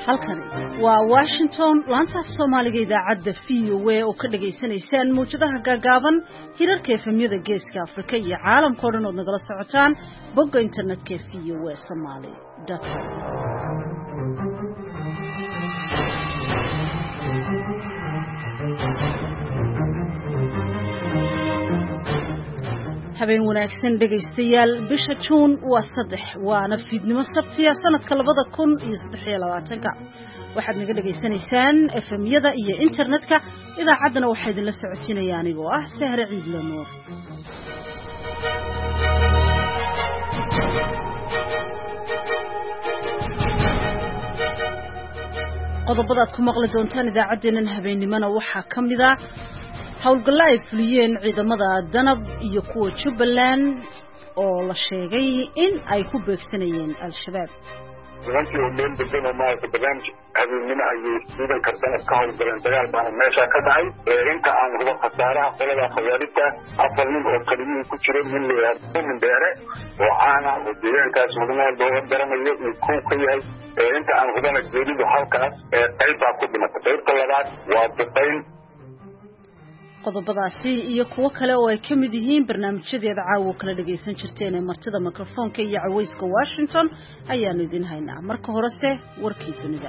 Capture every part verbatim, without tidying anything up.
halkani waa Washington laanta af Soomaaliga idaacadda V O A oo ka dhageysanaysaan muujadaha gaagaaban hirarka efemyada geeska Afrika iyo caalamka oo dhan oo nagala socotaan bogga internetka v o a somali dot com. habeen wanaagsan dhageystayaal bisha June waa saddex waana fiidnimo sabtiya sanadka labada kun iyo saddex iyo labaatanka waxaad naga dhageysanaysaan F M-yada iyo internetka idaacaddana waxaa idin la socotinaya anigoo ah Sahra Ciidle Nuur. qodobada aad ku maqli doontaan idaacaddeenan habeennimona waxaa ka mid ah howlgalla ay fuliyeen ciidamada danab iyo kuwa Jubbaland oo la sheegay in ay ku beegsanayeen al-shabaab. nimankii oo meel degan oo maaragtay barnaamij habeenimo ayay ciidanka danab ka howlgaleen dagaal baana meesha ka dhacay inta aan hubo khasaaraha qolada khawaarijta afar nin oo kaliyihii ku jira nin layihahdo nin beere oo caana oo deegaankaas mudnaa looga daramayo iyo kow ka yahay inta aan hubana geelidu halkaas qayb baa ku dhimatay qaybta labaad waa duqayn. qodobadaasi iyo kuwo kale oo ay ka mid yihiin barnaamijyadeeda caawa kala dhageysan jirteen ee martida mikrofoonka iyo cawayska Washington ayaanu idin haynaa. marka horese warkii dunida.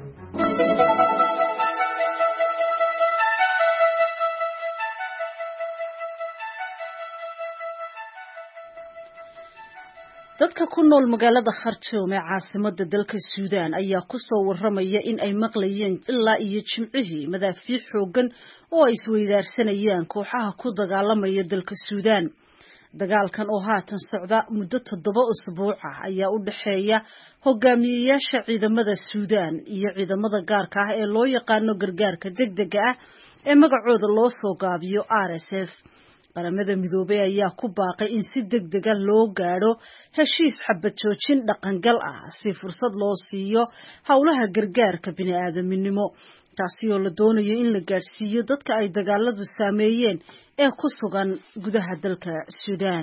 dadka ku nool magaalada Khartoum ee caasimadda dalka Suudaan ayaa ku soo warramaya in ay maqlayeen ilaa iyo jimcihii madaafiic xooggan oo ay isweydaarsanayaan kooxaha ku dagaalamaya dalka Suudaan. dagaalkan oo haatan socda muddo toddoba usbuuc ah ayaa u dhaxeeya hogaamiyeyaasha ciidamada Suudaan iyo ciidamada gaarka ah ee loo yaqaano gargaarka degdega ah ee magacooda loo soo gaabiyo R S F. qaramada midoobay ayaa ku baaqay in si degdeg ah loo gaadho heshiis xabad joojin dhaqangal ah si fursad loo siiyo howlaha gargaarka bini'aadamnimo taasi oo la doonayo in la gaadhsiiyo dadka ay dagaaladu saameeyeen ee ku sugan gudaha dalka Suudaan.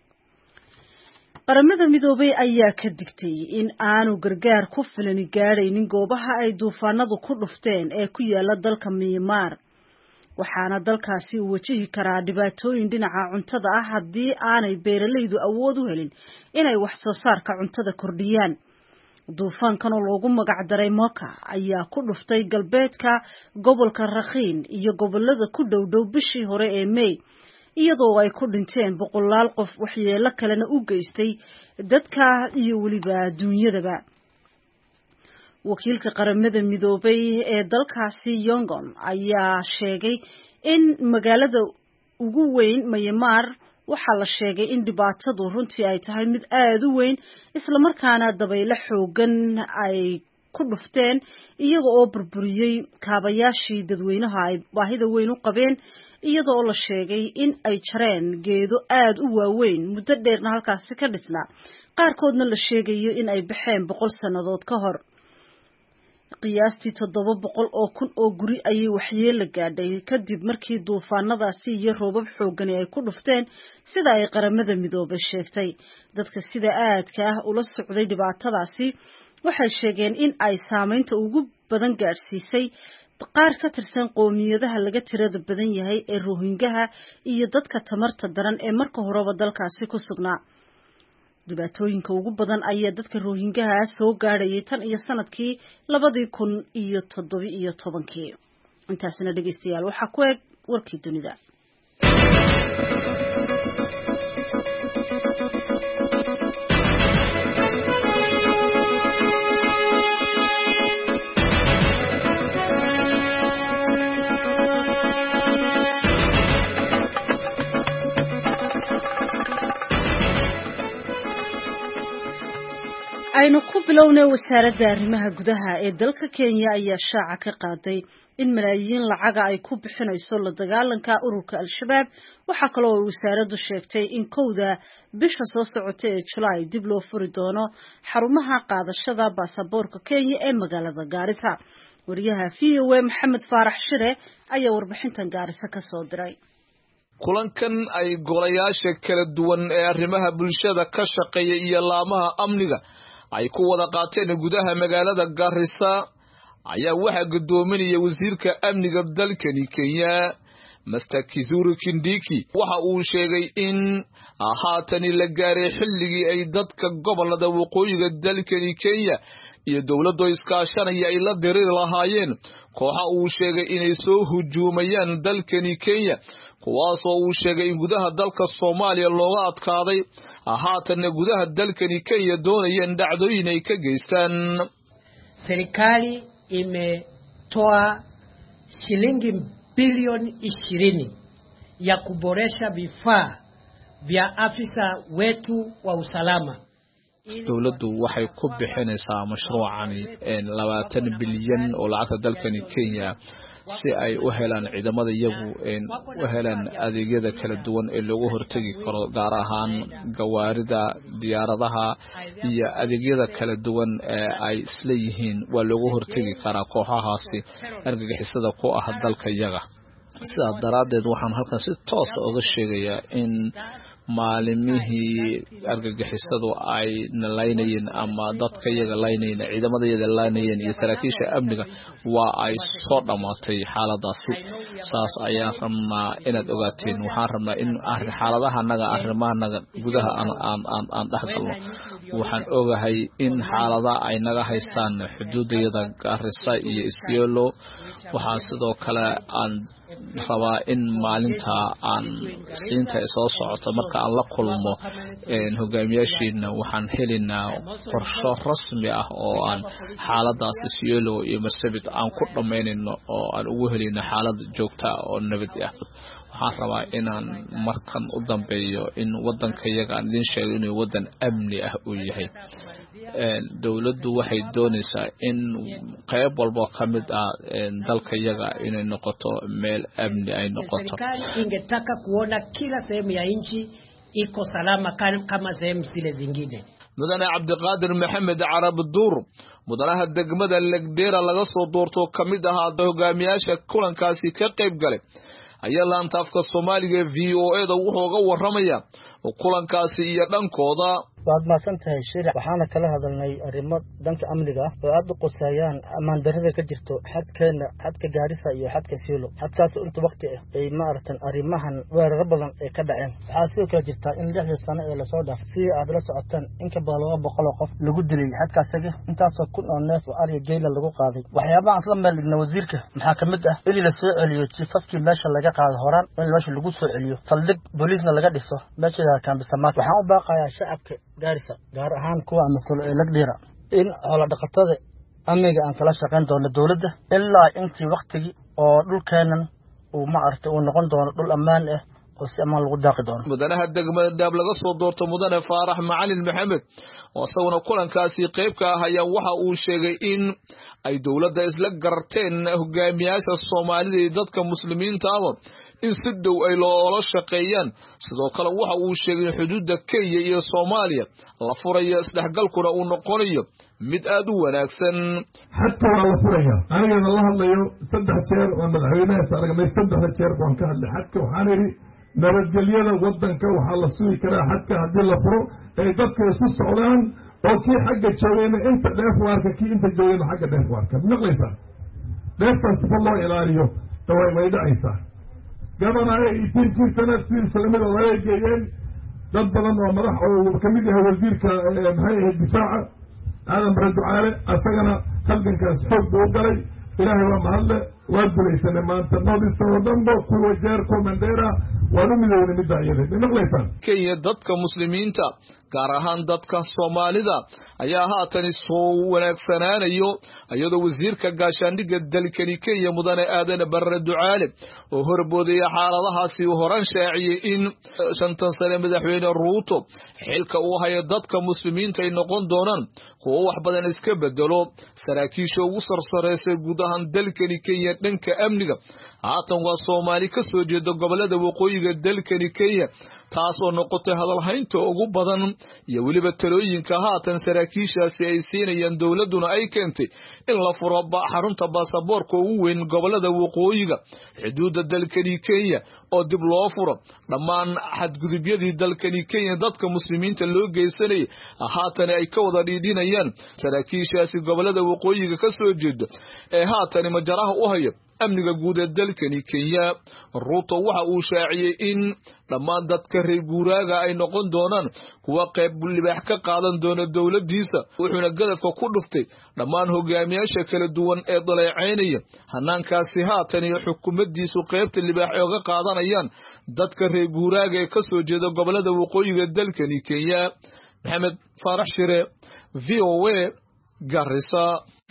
qaramada midoobay ayaa ka digtay in aanu gargaar ku filan gaadhaynin goobaha ay duufaanadu ku dhufteen ee ku yaala dalka Myanmar. waxaana dalkaasi u wajihi karaa dhibaatooyin dhinaca cuntada ah haddii aanay beeralaydu awood u helin inay wax soo saarka cuntada kordhiyaan. duufaankan oo loogu magac daray Moka ayaa ku dhuftay galbeedka gobolka Rakhine iyo gobolada ku dhow dhow bishii hore ee May iyadoo ay ku dhinteen boqolaal qof waxyeello kalena u geystay dadka iyo weliba dunyadaba. wakiilka qaramada midoobay ee dalkaasi Yangon ayaa sheegay in magaalada ugu weyn Myanmar waxaa la sheegay in dhibaatadu runtii ay tahay mid aad u weyn isla markaana dabaylo xoogan ay ku dhufteen iyaga oo burburiyay kaabayaashii dadweynaha ay baahida weyn u qabeen iyada oo la sheegay in ay jareen geedo aad u waaweyn muddo dheerna halkaasi ka dhisnaa qaarkoodna la sheegayo in ay baxeen boqol sannadood ka hor. qiyaastii toddoba boqol oo kun oo guri ayay waxyeello gaadhay kadib markii duufaanadaasi iyo roobab xoogani ay ku dhufteen sida ay qaramada midoobay sheegtay. dadka sida aadka ah ula socday dhibaatadaasi waxay sheegeen in ay saameynta ugu badan gaadhsiisay qaar ka tirsan qoomiyadaha laga tirada badan yahay ee Rohingya iyo dadka tamarta daran ee marka horeba dalkaasi ku sugnaa. dhibaatooyinka ugu badan ayaa dadka Rohingya soo gaadhayay tan iyo sanadkii labadii kun iyo toddoba iyo tobankii. intaasina dhageystayaal waxaa ku eg warkii dunida. aynu ku bilownay wasaaradda arrimaha gudaha ee dalka Kenya ayaa shaaca ka qaaday in malaayiin lacaga ay ku bixinayso la dagaalanka ururka al-shabaab. waxa kale oo wasaaraddu sheegtay in kowda bisha soo socota ee July dib loo furi doono xarumaha qaadashada baasaboorka Kenya ee magaalada Garissa. wariyaha V O A Maxamed Faarax Shire ayaa warbixintan Garissa ka soo diray. kulankan ay golayaasha kala duwan ee arrimaha bulshada ka shaqeeya iyo laamaha amniga ay ku wada qaateen gudaha magaalada Garissa ayaa waxa gudoominaya wasiirka amniga dalkani Kenya Mister Kithure Kindiki waxa uu sheegay in haatan la gaaray xilligii ay dadka gobolada waqooyiga dalkani Kenya iyo dawladda iskaashanaya ay la diriir lahaayeen kooxa uu sheegay inay soo hujuumayaan dalkani Kenya kuwaas oo uu sheegay in gudaha dalka Soomaaliya looga adkaaday haatan gudaha dalkani Kenya doonayeen dhacdooyin ay ka geystaan. Serikali imetoa shilingi bilioni ishirini ya kuboresha vifaa vya afisa wetu wa usalama. dawladdu waxay ku bixinaysaa mashruucani labaatan bilyan oo lacagta dalkani Kenya si ay u helaan ciidamada iyagu u helaan adeegyada kala duwan ee lagu hortagi karo gaar ahaan gawaarida diyaaradaha iyo adeegyada kala duwan ee ay isla yihiin waa lagu hortagi karaa kooxahaasi argagixisada ku ah dalka iyaga. sidaa daraadeed waxaan halkan si toos ah uga sheegayaa in maalimihii argagixisadu ay nalaynayeen ama dadka iyaga laynayeen ciidamada iyaga laynayeen iyo saraakiisha amniga waa ay soo dhamaatay xaaladaasi. saas ayaa rabnaa inaad ogaateen. waxaan rabnaa in xaaladaha naga arrimahanaga gudaha aan aan aan dhaxgalno. waxaan ogahay in xaalada ay naga haystaan xuduudayada Garissa iyo Isiolo. waxaan sidoo kale aan rabaa in maalinta aan siinta soo socoto marka aan la kulmo een hogaamiyaashiina waxaan helinaa qorshe rasmi ah oo aan xaaladaas Isiolo iyo Marsabit aan ku dhameynayno oo aan ugu helino xaalad joogto ah oo nabad ah. waxaan rabaa inaan markan u dambeeyo in wadanka iyaga aan idin sheego inuu wadan amni ah uu yahay. dawladdu waxay doonaysaa in qayb walba kamid ah dalka iyaga inay noqoto meel amni ay noqoto. Ingetaka kuona kila sehemu ya nchi iko salama kama sehemu zile zingine. mudane Cabdiqaadir Maxamed Carab Duur mudanaha degmada Legdera laga soo doorto kamid ah hogaamiyaasha kulankaasi ka qayb galay ayaa laanta afka Soomaaliga V O A da wuxuu uga waramaya kulankaasi iyo dhankooda. waad maasantahay shiraac waxaana kala hadalnay arrimo danka amniga ah oo aad u qosaayaan amaan darrada ka jirto xadkeena xadka Garissa iyo xadka Isiolo. xadkaas inta waqti ah ay ma aragtan arrimahan weerar badan ee ka dhaceen. waxaa sidoo kale jirta in lixdan sano ee la soo dhaaf si aad la socotaan in ka badan laba boqol oo qof lagu dilay xadkaasaga intaasoo kun oo neef oo ari geela lagu qaaday. waxyaabaha isla meel dhigna wasiirka maxaa kamid ah in la soo celiyo chiefafkii meesha laga qaado horaan in meesha lagu soo celiyo saldhig booliisna laga dhiso meesha kan bisamaad. waxaan u baaqayaa shacabka Garissa gaar ahaan kuwa mas'uul ee Legdera in xoolo dhaqatada amniga aan kala shaqeyn doono dawladda ilaa intii waqtigii oo dhulkeenan uu ma aragtay uu noqon doono dhul ammaan ah oo si ammaan lagu daaqi doono. mudanaha degmada Daab laga soo doorto mudane Faarax Macalin Maxamed oo asaguna kulankaasi qayb ka ah ayaa waxa uu sheegay in ay dawladda isla garteen hogaamiyaasha Soomaalida iyo dadka muslimiinta ah in si dhow ay loola shaqeeyaan. sidoo kale waxa uu sheegay in xuduudda Kenya iyo Soomaaliya la furayo isdhexgalkuna uu noqonayo mid aad u wanaagsan. hatta waa la furaya aniga la hadlayo saddex jeer oo madaxweynaha saarnay saddex jeer baan ka hadlay xadka waxaan iri nabadgelyada wadanka waxa la sugi karaa xadka hadii la furo ay dadka isu socdaan oo kii xagga joogayna inta dheef waarka kii inta joogayna xagga dheef waarka naqlaysa dheeftaas loo ilaaliyo taway way dhacaysa. gabanaha intii sanad si islaamada laga geeyeen dad badan oo madax oo kamid yahay wasiirka maxay ahayd difaaca aadan bare ducaale asagana halgankaas xoog buu galay. ilaahay waa mahadle waa guulaysanay maanta noodista oo dhanba kuwa jeer ko Mandera waa u midoobay midda iyada naqlaysan. Kenya dadka muslimiinta gaar ahaan dadka Soomaalida ayaa haatan soo wanaagsanaanayo iyadoo wasiirka gaashaandhigga dalkani Kenya mudane aadan bare ducaale oo horboodaya xaaladahaasi horan shaaciyay in shantan sano madaxweyne Ruto xilka uu hayo dadka muslimiinta ay noqon doonaan kuwa wax badan iska bedelo. saraakiisha ugu sarsareysay gudaha dalkani Kenya dhanka amniga haatan waa Soomaali ka soo jeeda gobolada waqooyi waqooyiga dalkani Kenya taasoo noqotay hadalhaynta ugu badan iyo weliba talooyinka haatan saraakiishaasi ay siinayaan dowladuna ay keentay in la furo xarunta baasaboorka ugu weyn gobolada waqooyiga xuduudda dalkani Kenya oo dib loo furo dhammaan xadgudubyadii dalkani Kenya dadka muslimiinta loo geysanay haatan ay ka wada dhiidinayaan saraakiishaasi gobolada waqooyiga ka soo jeeda ee haatan majaraha u haya amniga guud ee dalkani Kenya. Ruto waxa uu shaaciyay in dhammaan dadka reer guuraaga ay noqon doonaan kuwa qayb libaax ka qaadan doona dowladdiisa wuxuuna gadafka ku dhuftay dhammaan hogaamiyaasha kala duwan ee daleecaynaya hanaankaasi haatan iyo xukuumaddiisu qaybta libaax ee uga qaadanayaan dadka reer guuraaga ee ka soo jeeda gobolada waqooyiga dalkani Kenya. Maxamed Faarax Shire, V O A, Garissa.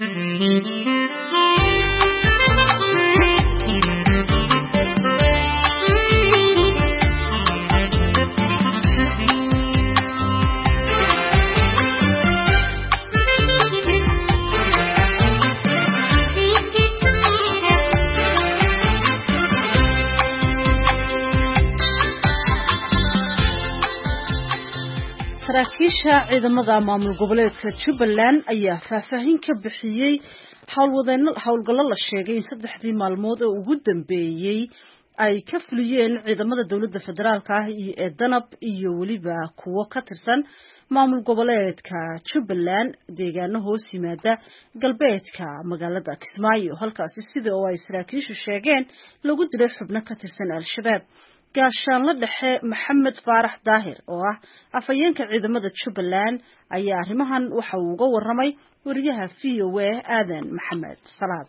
saraakiisha ciidamada maamul goboleedka Jubbaland ayaa faahfaahin ka bixiyay howlwadeenno howlgallo la sheegay in saddexdii maalmood oo ugu dambeeyay ay ka fuliyeen ciidamada dawladda federaalka ah ee danab iyo waliba kuwo ka tirsan maamul goboleedka Jubbaland deegaano hoos yimaada galbeedka magaalada Kismaayo halkaasi sida oo ay saraakiishu sheegeen lagu dilay xubno ka tirsan al-shabaab. gaashaanle dhexe Maxamed Faarax Daahir oo ah afayeenka ciidamada Jubbaland ayaa arrimahan waxa uu uga waramay wariyaha V O A Aadan Maxamed Salaad.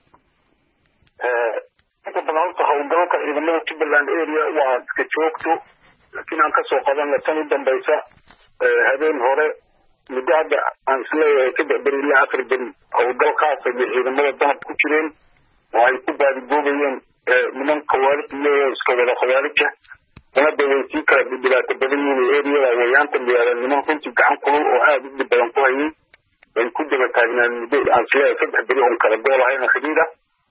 ee inta badan howlgalka ciidamada Jubbaland area waa iska joogto laakiin aan ka soo qadan tan u dambaysa habeen hore muddo hadda aan isleeyahay ka bari ilaa afar beri howlgalkaas ay ciidamada danab ku jireen oo ay ku baadgoobayeen nimanka waalidka iska wada khawaarijka sanada way sii kala dhibaato badan yihiin area wayaanta meelo niman runtii gacan kulul oo aad u badan ku hayay ay ku daba taagnaan muddo aan isleeyahay saddex beri oo kala goolahayn xidhiidha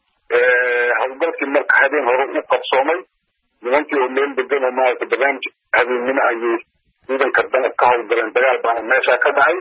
howlgalkii marka habeen hore u qabsoomay nimankii oo meel degan oo maaragta barnaamij habeenimo ayay ciidanka danab ka howlgaleen dagaal baana meesha ka dhacay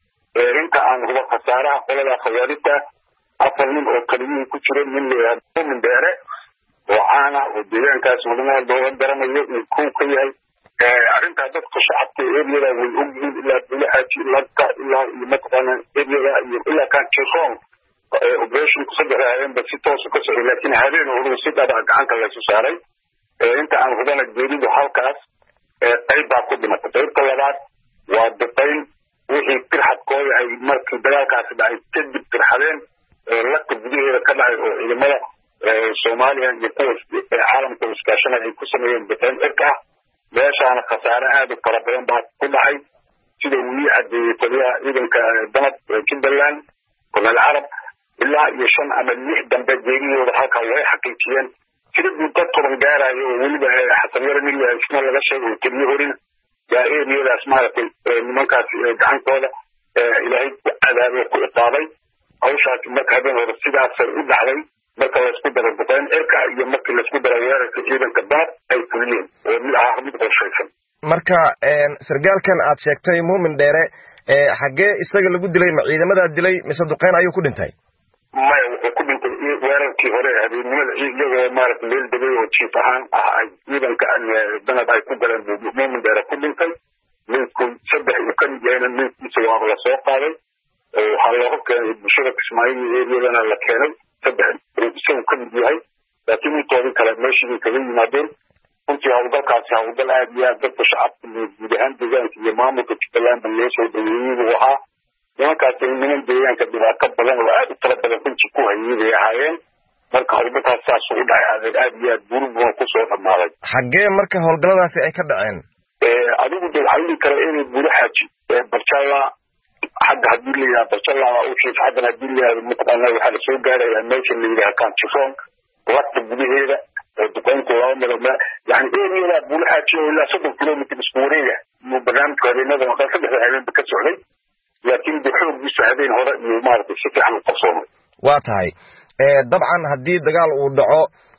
inta aan huba khasaaraha qolada khawaarijta afar nin oo kaliyiin ku jira nin leeyahay Mindere oo caana oo deegaankaas wadanaha looga garanayo in kuu ka yahay arrintaa dadka shacabka eriyada way ogyihiin ilaa bilaaci lagta ilaa iyo mataqaana eriyada iyo ilaa kan Chesong operation saddex ayaan basi toos ka soo laakiin habeen hore si daba gacanta la soo saaray inta aan hubana geeridu halkaas qayb baa ku dhimatay qaybta labaad waa dadbayn wixii tirxadkooda ay markii dagaalkaasi dhacay kadib tirxadeen lagta gudaheeda ka dhacay oo ciidamada Soomaaliya iyo kuwa caalamka iskaashanaya ay ku sameeyeen dadbayn cirka meeshaana khasaare aad u fara badan baa ku dhacay sida uu yahay taliyaha ciidanka danab Jubbaland Colonel Arab ilaa iyo shan ama lix dambe geeriyooda halka way xaqiijiyeen sida dad toban gaarayo oo weliba xasan yar nin isna laga sheegay taliye horin yaa eriyadaas maaragtay nimankaas gacantooda ilaahay cadaabo ku qaaday hawshaas marka habeen hore sidaas u dhacday marka la isku daro dadbayn cirka iyo marka la isku daro weerarka ciidanka danab ay fuliyeen oo mid ah mid qorshaysan. marka sargaalkan aad sheegtay Muumin Dheere xagee isaga lagu dilay ma ciidamada dilay mise duqeyn ayuu ku dhintay? maya wuxuu ku dhintay weerarkii hore habeenimada iyagoo maaragtay meel degay oo jiif ahaan ah ay ciidanka danab ay ku galeen Muumin Dheere ku dhintay ninku saddex uu ka yahayna ninkiisa waa la soo qaaday waxaa looga keenay bulshada Kismaayo eriyadana la keenay saddex isagu ka mid yahay laakiin intoodii kale meeshii kaga yimaadeen runtii howlgalkaasi howlgal aad iyo aad dadka shacabka iyo guud ahaan deegaanka iyo maamulka Jubbaland loo soo dhaweeyey uu ahaa nimankaasi niman deegaanka dhibaato badan oo aad u tala badan runtii ku hayay bay ahaayeen marka howlgalkaas saas u dhacay aad iyo aad buurbuun ku soo dhamaaday. xagee marka howlgalladaasi ay ka dhaceen? adigu de waxaa dhihi kara inay buuraxaaji barjalla xagga haddii la yidhaha barjalla u shiif xaggana haddii la yidhahdo mataqaana waxaa lasoo gaarayaa meesha la yidhaha kan Chesong lagta gudaheeda oo duqeynta laba meel yani eriyada buuraxaaji oo ilaa soddon kilomitir isku wareega iyo barnaamijka habeenada maqan saddex habeenba ka socday laakiin de xooggiisa habeen hore iyo maaragtay si fiican u qabsoomay. waa tahay dabcan haddii dagaal uu dhaco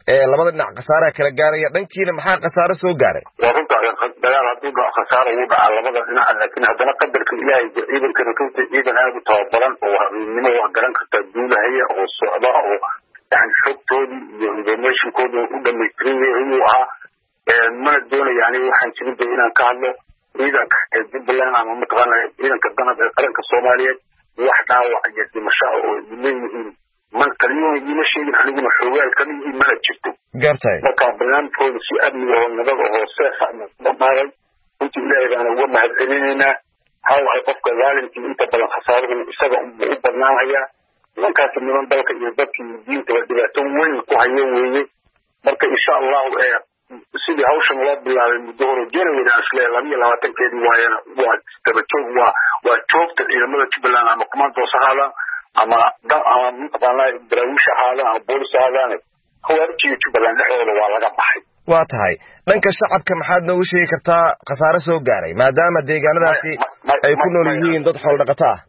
ee labada dhinac khasaaraha kala gaaraya dhankiina maxaa khasaare soo gaaray waa runta dagaal hadduu dhaco khasaaro uu dhacaa labada dhinac laakiin haddana qadarka ilaahay ciidankana runta ciidan aad u tababaran oo habeennimo waa garan kartaa duulahaya oo socda oo yani xogtoodii iyo informationkooda u dhamaystiran yahay inuu ahaa mana doonaya yani waxaan jirin de inaan ka hadlo ciidanka ee jubbaland ama mataqaana ciidanka danab ee qaranka soomaaliyeed wax dhaawac iyo dhimasho oo leeyihiin man kaliyoon iguma sheegin aniguna xoogaal kama yihiin mana jirto gartay marka barnaamijkooda si amniga oo nabad ahoo seefa dhamaaday runtii ilaahay baana uga mahadcelinaynaa haw ay qofka zaalimkii inta badan khasaaruhu isaga u badnaanayaa nimankaasi niman dalka iyo dadkii diintaba dhibaato weyn ku hayo weeye marka insha allahu ee sidii hawshan loo bilaabay muddo hore january aan isleeyahay laba iyo labaatankeedii waayana waa dabajoog waa waa joogta ciidamada jubbaland ama commandos ahaadaan ama ama mataqaanaa daraawiish ahaadaan ama boolis ahaadaan khawaarijiga jubbaland dhexdooda waa laga baxay waa tahay dhanka shacabka maxaad noogu sheegi kartaa khasaare soo gaaray maadaama deegaanadaasi ay ku nool yihiin dad xoolo dhaqato ah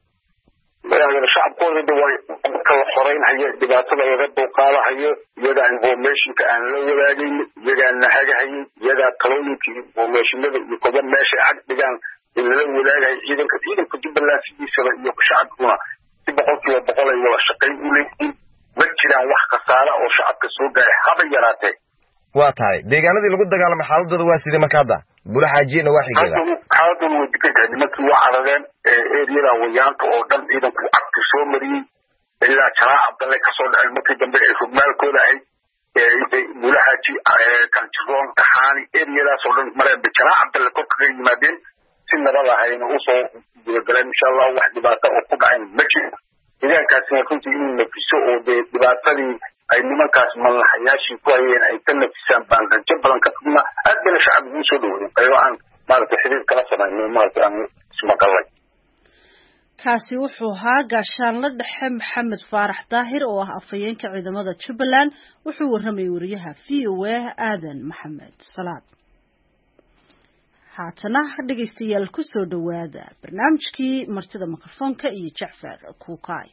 shacabkooda way kala xoreynhayo dhibaatada laga dulqaadahayo iyagaa informationka aan la wadaagayn iyagaa nahagahayo iyagaa talooyinka informationada iyo koba meesha cag dhigaan in lala wadaagayo ciidanka ciidanka jubbaland sidiisaba iyo shacabkuna si boqol kiiba boqol ay wada shaqayn u leeyihiin ma jiraan wax khasaara oo shacabka soo gaaray haba yaraatee waa tahay deegaanadii lagu dagaalamay xaaladooda waa sidee marka hadda bulaxaajiyana waa xigeeda xaaladooda way degan tahay nimankii waa carareen eriyada wayaanta oo dhan ciidanku cagti soo mariyey ilaa jalaa cabdalle kasoo dhaceen markii dambe ay rugmaalkooda ahayd bulaxaaji kanjiroon taxaani eriyadaas oo dhan mareen jalaa cabdalle kor kaga yimaadeen si nabad ahayna usoo gudagaleen insha allah wax dhibaata oo ku dhacayn ma jiro deegaankaasina runtii inuu nafiso oo dee dhibaatadii ay nimankaas malaxayaashii ku hayeen ay ka nafisaan baan rajo badan ka qabna aad bana shacab ugu soo dhaweeyeen qaybo aan maaragtay xiriir kala samayno maaragtay aan ismaqalay kaasi wuxuu ahaa gaashaanle dhexe maxamed faarax daahir oo ah afhayeenka ciidamada jubbaland wuxuu warramayay wariyaha v o a aadan maxamed salaad haatana dhegaystayaal ku soo dhowaada barnaamijkii martida mikrofoonka iyo jacfar kuukaay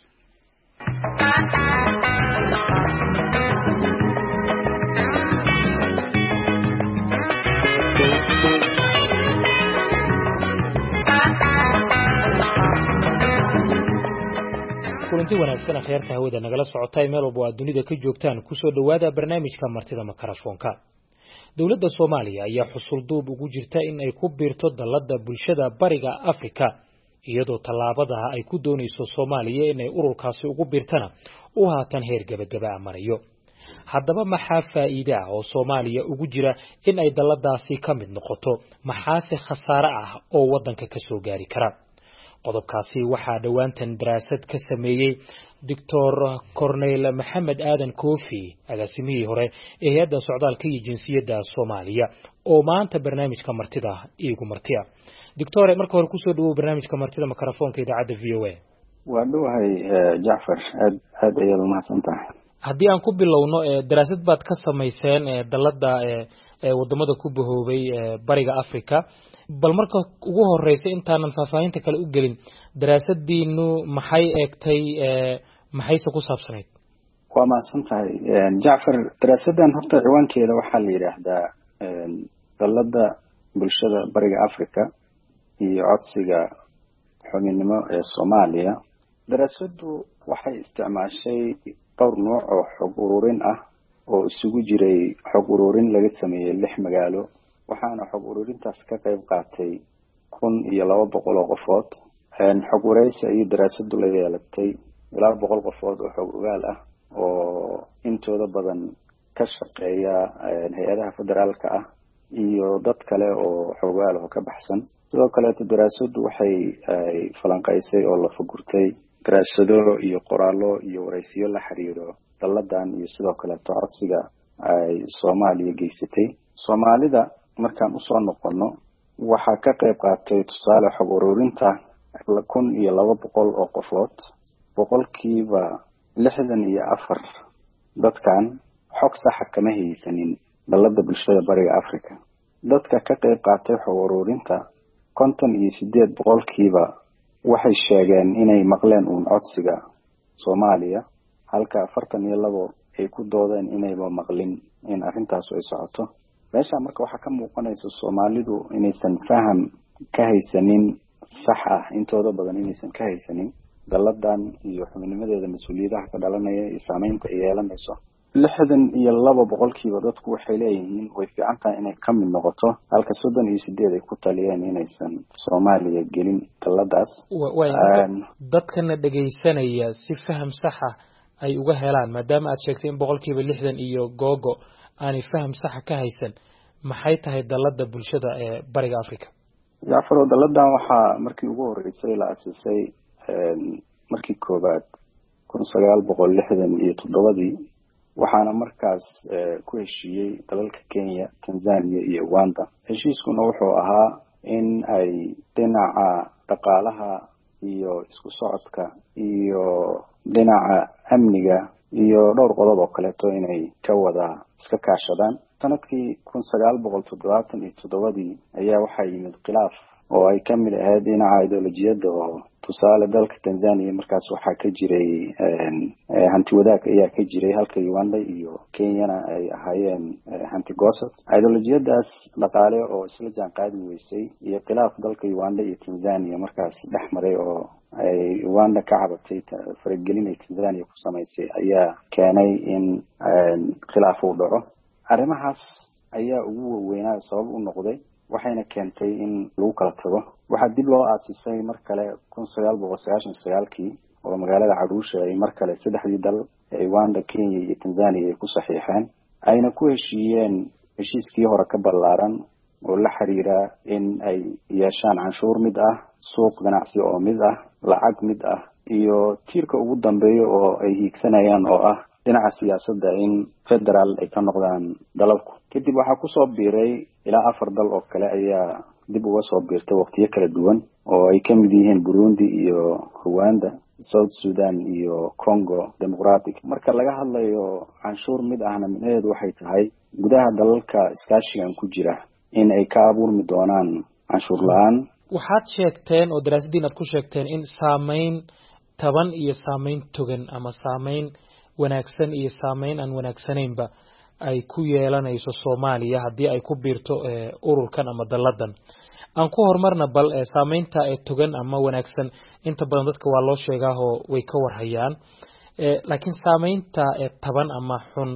kulanti wanaagsan akhyaarta hawada nagala socotay meel walba aad dunida ka joogtaan kusoo dhowaada barnaamijka martida mikrofoonka dowladda Soomaaliya ayaa xusul duub ugu jirta in ay ku biirto dalladda bulshada bariga Afrika iyadoo tallaabada ay ku doonayso Soomaaliya inay ururkaasi ugu biirtana u haatan heer gabagaba marayo haddaba maxaa faa'iido ah oo Soomaaliya ugu jira in ay dalladaasi ka mid noqoto maxaase khasaare ah oo wadanka ka soo gaari kara qodobkaasi waxaa dhawaantan daraasad ka sameeyay Doctor Cornel Maxamed Aadan Koofi agaasimihii hore ee hay'adda socdaalka iyo jinsiyadda Soomaaliya oo maanta barnaamijka martida iigu martiya Doctor marka hore ku soo dhawow barnaamijka martida mikrofoonka idaacadda V O A waa dhawahay Jacfar aad aad ayaad u mahadsantahay haddii aan ku bilowno daraasad baad ka samayseen dalladda wadamada ku bahoobay bariga Afrika bal marka ugu horeysa intaanan faahfaahinta kale u gelin daraasadiinu maxay eegtay maxayse ku saabsanayd waa mahadsantahay Jacfar daraasadan horta ciwaankeeda waxaa la yidhaahdaa dalladda bulshada bariga Afrika iyo codsiga xubinimo ee Soomaaliya daraasadu waxay isticmaashay dhowr nooc oo xog ururin ah oo isugu jiray xog ururin laga sameeyay lix magaalo waxaana xog ururintaas ka qayb qaatay kun iyo laba boqol oo qofood xog wareysi iyo daraasadu la yeelatay ilaa boqol qofood oo xog ogaal ah oo intooda badan ka shaqeeya hay'adaha federaalka ah iyo dad kale oo xog ogaal ah ka baxsan sidoo kale daraasadu waxay falanqaysay oo la fagurtay daraasado iyo qoraallo iyo wareysiyo la xiriiro dalladan iyo sidoo kale codsiga ay Soomaaliya geysatay Soomaalida markaan usoo noqono waxaa ka qayb qaatay tusaale xog ururinta kun iyo laba boqol oo qofood boqolkiiba lixdan iyo afar dadkan xog saxa kama haysanin dalladda bulshada bariga Afrika dadka ka qayb qaatay xog ururinta konton iyo sideed boqolkiiba waxay sheegeen inay maqleen uun codsiga Soomaaliya halka afartan iyo labo ay ku doodeen inayba maqlin in arrintaas ay socoto. meesha marka waxaa ka muuqanaysa Soomaalidu inaysan faham ka haysanin sax ah, intooda badan inaysan ka haysanin daladan iyo xubnimadeeda mas'uuliyadaha ka dhalanaya iyo saameynta ay yeelanayso. lixdan iyo laba boqolkiiba dadku waxay leeyihiin way fiican tahay inay ka mid noqoto, halka soddon iyo sideed ay ku taliyeen inaysan Soomaaliya gelin daladaas. dadkana dhageysanaya si faham sax ah ay uga helaan, maadaama aad sheegtay in boqolkiiba lixdan iyo googo aanay faham sax ka haysan, maxay tahay dalada bulshada ee bariga Afrika? Jacfar, daladan waxaa markii ugu horeysay la aasasay markii koobaad kun sagaal boqol lixdan iyo toddobadii, waxaana markaas ku heshiiyey dalalka Kenya, Tanzania iyo Uganda. heshiiskuna wuxuu ahaa in ay dhinaca dhaqaalaha iyo isku socodka iyo dhinaca amniga iyo dhowr qodob oo kaleeto inay ka wada iska kaashadaan. sanadkii kun sagaal boqol toddobaatan iyo toddobadii ayaa waxaa yimid khilaaf oo ay ka mid ahayd dhinaca ideolojiyadda. oo tusaale dalka Tanzania markaas waxaa ka jiray hanti wadaag ayaa ka jiray, halka Uganda iyo Kenyana ay ahaayeen hanti goosad. ideolojiyadaas dhaqaale oo isla jaan qaadi weysay iyo khilaaf dalka Uganda iyo Tanzania markaas dhex maray oo ay Uganda ka cabatay faragelin ay Tanzania ku samaysay ayaa keenay in khilaaf uu dhaco. arrimahaas ayaa ugu weynaa sabab u noqday, waxayna keentay in lagu kala tago. waxaa dib loo aasisay mar kale kun sagaal boqol sagaashan iyo sagaalkii oo magaalada Arusha ay mar kale saddexdii dal ee Uganda, Kenya iyo Tanzania ay ku saxiixeen, ayna ku heshiiyeen heshiiskii hore ka ballaaran oo la xiriira in ay yeeshaan canshuur mid ah, suuq ganacsi oo mid ah, lacag mid ah, iyo tiirka ugu dambeeya oo ay hiigsanayaan oo ah dhinaca siyaasadda in federal ay ka noqdaan dalalku. kadib waxaa kusoo biiray ilaa afar dal oo kale ayaa dib uga soo biirtay waqtiyo kala duwan oo ay ka mid yihiin Burundi iyo Rwanda, South Sudan iyo Congo Democratic. marka laga hadlayo canshuur mid ahna micnaheedu waxay tahay gudaha dalalka iskaashigan ku jira in ay ka abuurmi doonaan canshuur la'aan. waxaad sheegteen oo daraasadiin aad ku sheegteen in saameyn taban iyo saameyn togan ama saameyn wanaagsan iyo saameyn aan wanaagsanaynba ay ku yeelanayso Soomaaliya haddii ay ku biirto ururkan ama daladan. aan ku horumarna bal saameynta ee togan ama wanaagsan inta badan dadka waa loo sheegaa oo way ka warhayaan, laakiin saameynta ee taban ama xun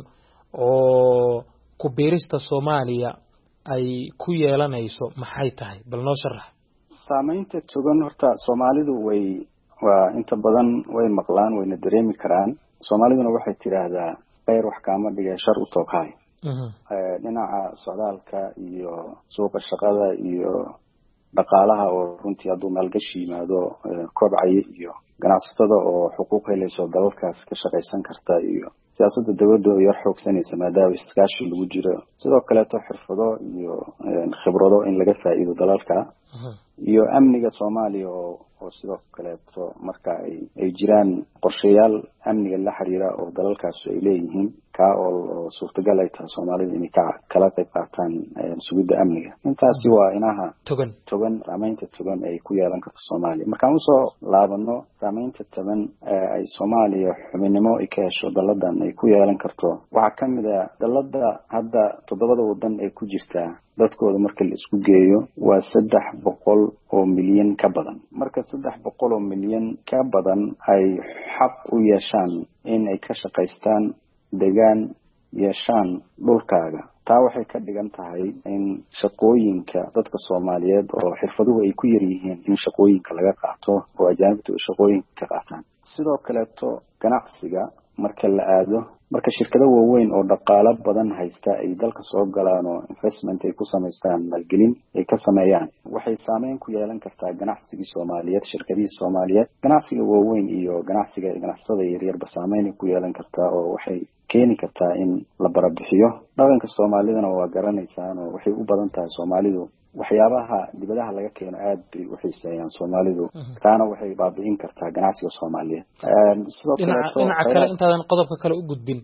oo ku biirista Soomaaliya ay ku yeelanayso maxay tahay? bal noo sharax. saameynta togan horta Soomaalidu way waa inta badan way maqlaan, wayna dareemi karaan. Soomaaliduna waxay tiraahdaa khayr wax kaama dhigay shar u tookay. dhinaca socdaalka iyo suuqa shaqada iyo dhaqaalaha oo runtii hadduu maalgashi yimaado kobcaya iyo ganacsatada oo xuquuq helayso dalalkaas ka shaqaysan karta iyo siyaasadda dawladda oo yar xoogsanaysa maadaama iskaashi lagu jiro. sidoo kaleeto xirfado iyo khibrado in laga faa'iido dalalka iyo amniga Soomaaliya oo oo sidoo kaleeto marka ay ay jiraan qorshayaal amniga la xiriira oo dalalkaas ay leeyihiin ka oo suurtagal ay tahay Soomaalida inay ka kala qayb qaataan sugidda amniga. intaasi waa inaha togan togan saameynta togan ay ku yeelan karto Soomaaliya. markaan usoo laabano saameynta togan ay Soomaaliya xubinimo ay ka hesho daladan ay ku yeelan karto, waxaa ka mid ah dalada hadda toddobada wadan ay ku jirtaa dadkooda marka la isku geeyo waa saddex boqol oo milyan ka badan. marka saddex boqol oo milyan ka badan ay xaq u yeeshaan in ay ka shaqaystaan, degaan, yeeshaan dhulkaaga. taa waxay ka dhigan tahay in shaqooyinka dadka Soomaaliyeed oo xirfaduhu ay ku yar yihiin in shaqooyinka laga qaato oo ajaanibtu shaqooyinka ka qaataan. sidoo kaleeto ganacsiga marka la aado, marka shirkado waaweyn oo dhaqaale badan haysta ay dalka soo galaan oo investment ay ku samaystaan, maalgelin ay ka sameeyaan, waxay saameyn ku yeelan kartaa ganacsiga Soomaaliyeed, shirkadihii Soomaaliyeed. ganacsiga waaweyn iyo ganacsiga ganacsatada yaryarba saameyn ku yeelan kartaa oo waxay keeni kartaa in la barabixiyo. dhaqanka Soomaalidana waa garanaysaan oo waxay u badan tahay Soomaalidu waxyaabaha dibadaha laga keeno aad bay u xiiseeyaan Soomaalidu. taana waxay baabi'in kartaa ganacsiga Soomaaliyeed. sidoo kale dhinaca kale intaadan qodobka kale u gudbin,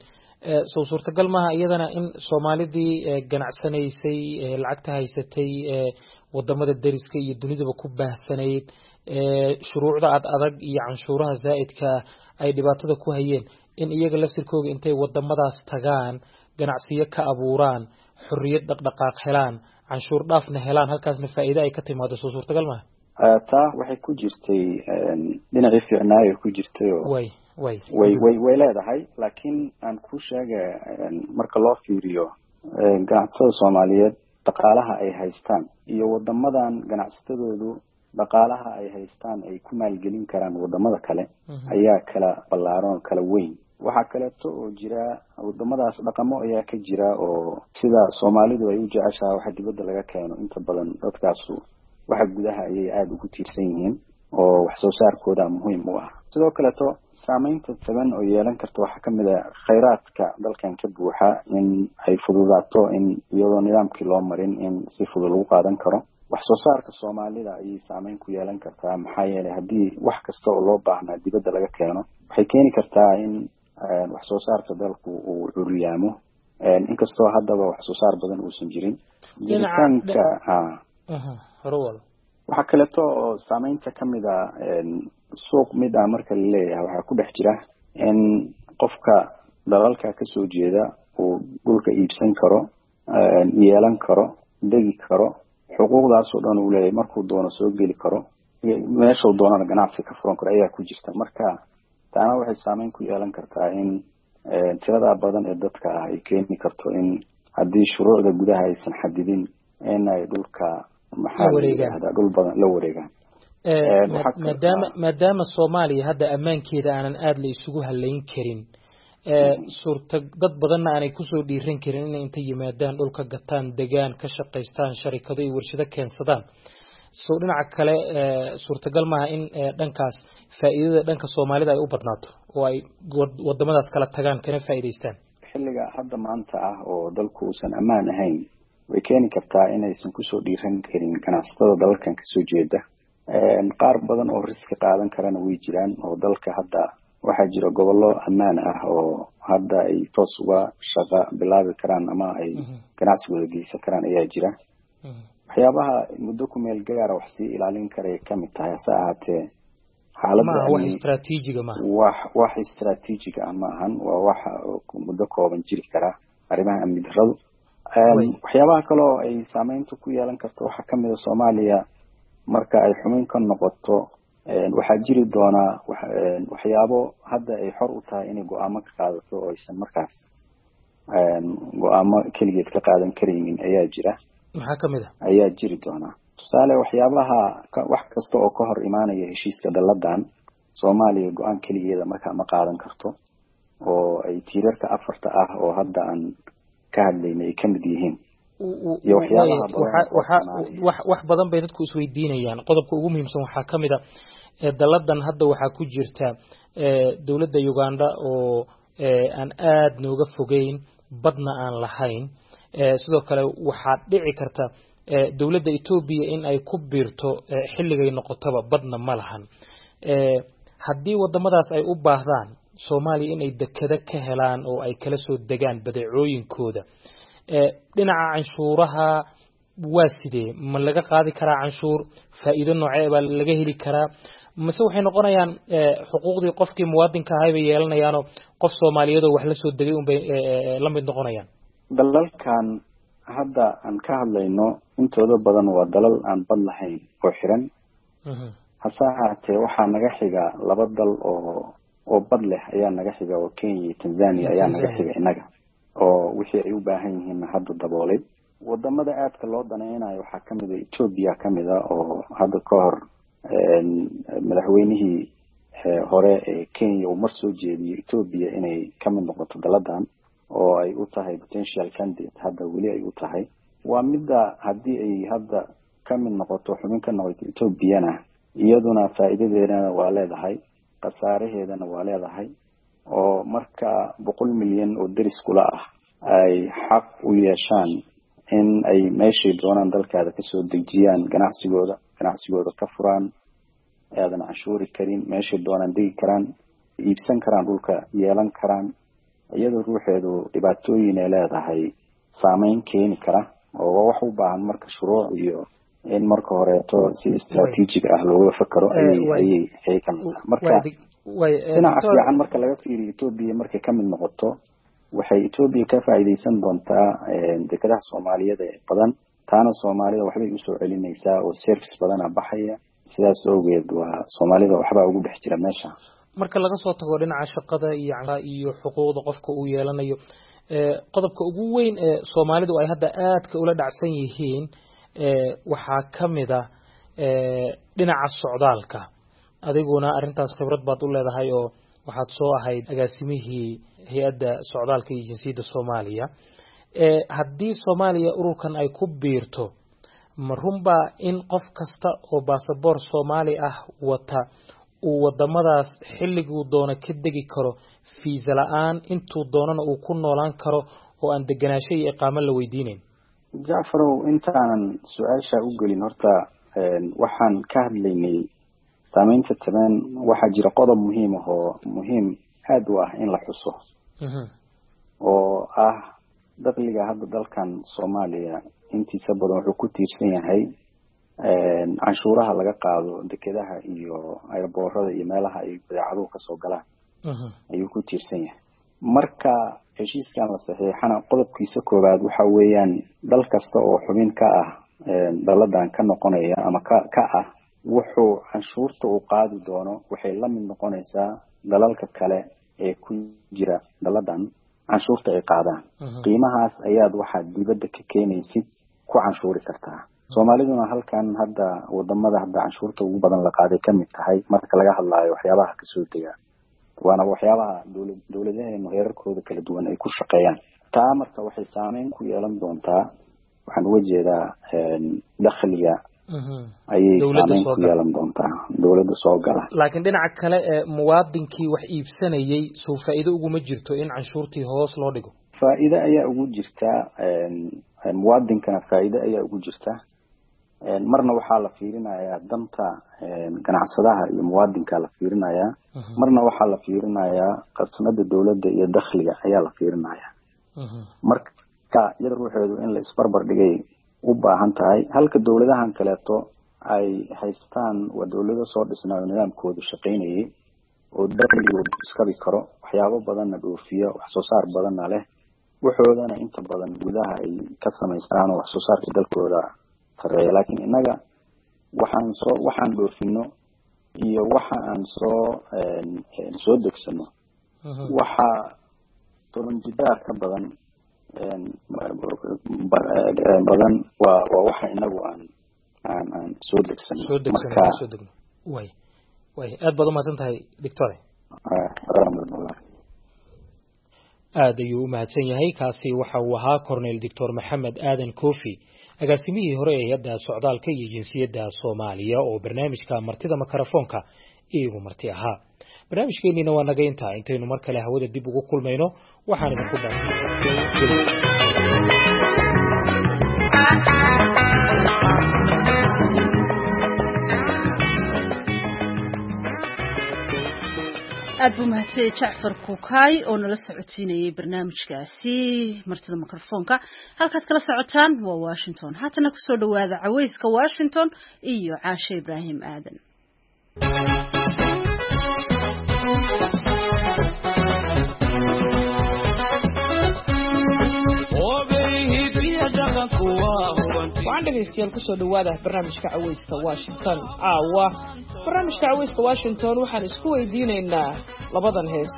soo suurtagal maaha iyadana in Soomaalidii ganacsanaysay lacagta haysatay wadamada dariska iyo dunidaba ku baahsanayd shuruucda ad adag iyo canshuuraha zaa'idka ay dhibaatada ku hayeen in iyaga laftirkooda intay wadamadaas tagaan ganacsiyo ka abuuraan xurriyad dhaqdhaqaaq helaan canshuur dhaafna helaan halkaasna faa'iido ay ka timaado soo suurtagal maaha taa waxay ku jirtay dhinacii fiicnaayo ku jirtay way way way way way leedahay laakiin aan ku sheega marka loo fiiriyo ganacsatada Soomaaliyeed dhaqaalaha ay haystaan iyo wadamadan ganacsatadoodu dhaqaalaha ay haystaan ay ku maalgelin karaan wadamada kale ayaa kala ballaaran kala weyn waxa kale oo jira wadamadaas dhaqamo ayaa ka jira oo sida Soomaalidu ay u jeceshahay waxa dibadda laga keeno inta badan dadkaas waxa gudaha ay aad ugu tiirsan yihiin oo wax soo saarkooda muhiim u ah sidoo kale to saameynta taban oo yeelan karto waxa kamid ah kheyraadka dalkan ka buuxa in ay fududaato in iyadoo nidaamkii loo marin in si fudud lagu qaadan karo wax soo saarka Soomaalida ay saameyn ku yeelan kartaa maxaa yeelay hadii wax kasta oo loo baahnaa dibadda laga keeno waxay keeni kartaa in wax soo saarka dalku uu curiyaamo inkastoo haddaba wax soo saar badan uusan jirin jiritaanka ha horwal waxa kale oo saameynta kamid ah suuq mid ah marka la leeyahay waxa ku dhex jira in qofka dalalka ka soo jeeda uu dhulka iibsan karo yeelan karo degi karo xuquuqdaas oo dhan uu leeyahay markuu doono soo geli karo meesha uu doono ganacsi ka furan karo ayaa ku jirta marka taana waxay saameyn ku yeelan kartaa in tirada badan ee dadka ay keeni karto in haddii shuruucda gudaha aysan xadidin in ay dhulka maxaa dhul badan la wareegaan maadaama maadaama Soomaaliya hadda ammaankeeda aanan aad la isugu haleyn karin suurta dad badan aanay ku soo dhiiran karin in inta yimaadaan dhulka gataan degaan ka shaqeystaan sharikado iyo warshado keensadaan soo dhinaca kale suurtagal maaha in dhankaas faa'iidada dhanka Soomaalida ay u badnaato oo ay wadamadaas kala tagaan kana faa'iideystaan xilliga hadda maanta ah oo dalku uusan ammaan ahayn way keeni kartaa inaysan ku soo dhiiran karin ganacsatada dalkan ka soo jeeda qaar badan oo riski qaadan karana way jiraan oo dalka hadda waxaa jira gobollo ammaan ah oo hadda ay toos uga shaqo bilaabi karaan ama ay ganacsigooda geysan karaan ayaa jira waxyaabaha muddo ku meel gaara wax si ilaalin kara ka mid tahay sa ahaatee xaaladda wax istiraatiijiga ma wax wax istiraatiijiga ma ahan waa wax muddo kooban jiri kara arrimaha amni darradu waxyaabaha kale oo ay saameynta ku yeelan karto waxa kamid ah Soomaaliya marka ay xumin ka noqoto waxaa jiri doona waxyaabo hadda ay xor u tahay inay go'aamo ka qaadato oo aysan markaas go'aamo keligeed ka qaadan karaynin ayaa jira maxaa kamid ah ayaa jiri doona tusaale waxyaabaha wax kasta oo ka hor imaanaya heshiiska daladan Soomaaliya go'aan keligeeda marka ma qaadan karto oo ay tiirarka afarta ah oo hadda aan ka hadlaynay kamid yihiin iyo waxyaabaha wax badan bay dadku isweydiinayaan qodobka ugu muhiimsan waxa kamid ah daladan hadda waxa ku jirta dawladda Uganda oo aan aad nooga fogeyn badna aan lahayn sidoo kale waxa dhici karta dawladda Ethiopia in ay ku biirto xilligay noqotaba badna ma lahan haddii wadamadaas ay u baahdaan Soomaaliya in ay dekada ka helaan oo ay kala soo degaan badeecooyinkooda dhinaca canshuuraha waa sidee ma laga qaadi karaa canshuur faa'iido noocee baa laga heli karaa mise waxay noqonayaan xuquuqdii qofkii muwaadinka ahaa bay yeelanayaan qof Soomaaliyeed oo wax la soo degay un bay la mid noqonayaan dalalkan hadda aan ka hadlayno intooda badan waa dalal aan bad lahayn oo xiran hase ahaatee waxaa naga xiga laba dal oo oo bad leh ayaa naga xiga oo Kenya iyo Tanzania ayaa naga xiga inaga oo wixii ay u baahan yihiin hadda daboolay wadamada aadka loo danaynayo waxaa kamid ah Ethiopia kamid ah oo hadda ka hor madaxweynihii hore ee Kenya uu mar soo jeediyay Ethiopia inay kamid noqoto daladan oo ay u tahay potential candidate hadda weli ay u tahay waa midda haddii ay hadda kamid noqoto xubin ka noqoto Ethiopia-na iyaduna faa'iidadeedana waa leedahay qasaaraheedana waa leedahay oo marka boqol milyan oo deris kula ah ay xaq u yeeshaan in ay meeshay doonaan dalkaada ka soo dejiyaan ganacsigooda ganacsigooda ka furaan aadan cashuuri karin meeshay doonaan degi karaan iibsan karaan dhulka yeelan karaan iyadoo ruuxeedu dhibaatooyin ay leedahay saameyn keeni kara oo wax u baahan marka shuruuc iyo in marka horeeto si istaraatiijig ah looga fakaro ayay ay ka mid tahay marka dhinaca fiican marka laga fiiriyo Ethiopia markay ka mid noqoto waxay Ethiopia ka faa'iideysan doontaa dekedaha Soomaaliyeed ee badan taana Soomaalida waxbay u soo celinaysaa oo service badan ah baxaya sidaas awgeed waa Soomaalida waxba ugu dhex jira meesha marka laga soo tago dhinaca shaqada iyo iyo xuquuqda qofka uu yeelanayo ee qodobka ugu weyn ee Soomaalidu ay hadda aad ka ula dhacsan yihiin ee waxa kamid ah ee dhinaca socdaalka adiguna arintaas khibrad baad u leedahay oo waxaad soo ahayd agaasimihii hay'adda socdaalka iyo jinsiyadda Soomaaliya ee haddii Soomaaliya ururkan ay ku biirto marhumba in qof kasta oo baasaboor Soomaali ah wata uu wadamadaas xilliguu doono ka degi karo fiisa la'aan intuu doonana uu ku noolaan karo oo aan deganaansho iyo iqaamo la weydiinayn Jaafarow intaanan su'aasha u gelin horta waxaan ka hadlaynay saameynta taban waxa jira qodob muhiim ah oo muhiim aad u ah in la xuso oo ah dakhliga hadda dalkan Soomaaliya intiisa badan wuxuu ku tiirsan yahay canshuuraha laga qaado dekedaha iyo airportada iyo meelaha ay badeecaduhu ka soo galaan ayuu ku tiirsan yahay marka heshiiskan la saxiixana qodobkiisa koowaad waxa weeyaan dal kasta oo xubin ka ah daladan ka noqonaya ama ka ka ah wuxuu canshuurta uu qaadi doono waxay la mid noqonaysaa dalalka kale ee ku jira daladan canshuurta ay qaadaan qiimahaas ayaad waxaad dibadda ka keenaysid ku canshuuri kartaa Soomaaliduna halkan hadda wadamada hadda canshuurta ugu badan la qaaday kamid tahay marka laga hadlaayo waxyaabaha ka soo dega waana waxyaabaha dawladaheenu heerarkooda kala duwan ay ku shaqeeyaan taa marka waxay saameyn ku yeelan doontaa waxaan uga jeedaa dakhliga ayay saameyn ku yeelan doontaa dawladda soo gala laakiin dhinaca kale ee muwaadinkii wax iibsanayay soo faa'iido ugu ma jirto in canshuurtii hoos loo dhigo faa'iido ayaa ugu jirta muwaadinkana faa'iido ayaa ugu jirta marna waxaa la fiirinayaa danta ganacsadaha iyo muwaadinka la fiirinayaa marna waxaa la fiirinayaa qasnada dawladda iyo dakhliga ayaa la fiirinayaa marka iyada ruuxeedu in la isbarbar dhigay u baahan tahay halka dawladahan kaleeto ay haystaan waa dawlado soo dhisnaa nidaamkoodu shaqaynayay oo dakhligoodu iskabi karo waxyaabo badanna dhoofiya wax soo saar badanna leh waxoodana inta badan gudaha ay ka samaystaan oo wax soo saarka dalkooda sareeya laakiin inaga waxaan soo waxaan dhoofino iyo waxa aan soo soo degsano waxa toban jidaar ka badan badan waa waa waxa inagu aan aan aan soo degsano marka soo degno way way aad baad u mahadsan tahay doctor aad ayuu u mahadsan yahay kaasi waxa uu ahaa Cornel Doctor Maxamed Aadan Koofi agaasimihii hore ee hay'adda socdaalka iyo jinsiyadda Soomaaliya oo barnaamijka martida makarafoonka iigu marti ahaa barnaamijkeenina waa naga intaa intaynu mar kale hawada dib ugu kulmayno waxaan idinku aad buu mahadsanyahay Jacfar Kukaay oo nala socodsiinayay barnaamijkaasi martida mikrofoonka halkaad kala socotaan waa Washington haatana ku soo dhawaada cawayska Washington iyo Caashe Ibraahim Aadan waxaan dhegaystayaal kusoo dhawaada barnaamijka cawayska Washington caawa barnaamijka cawayska Washington waxaan isku weydiinaynaa labadan hees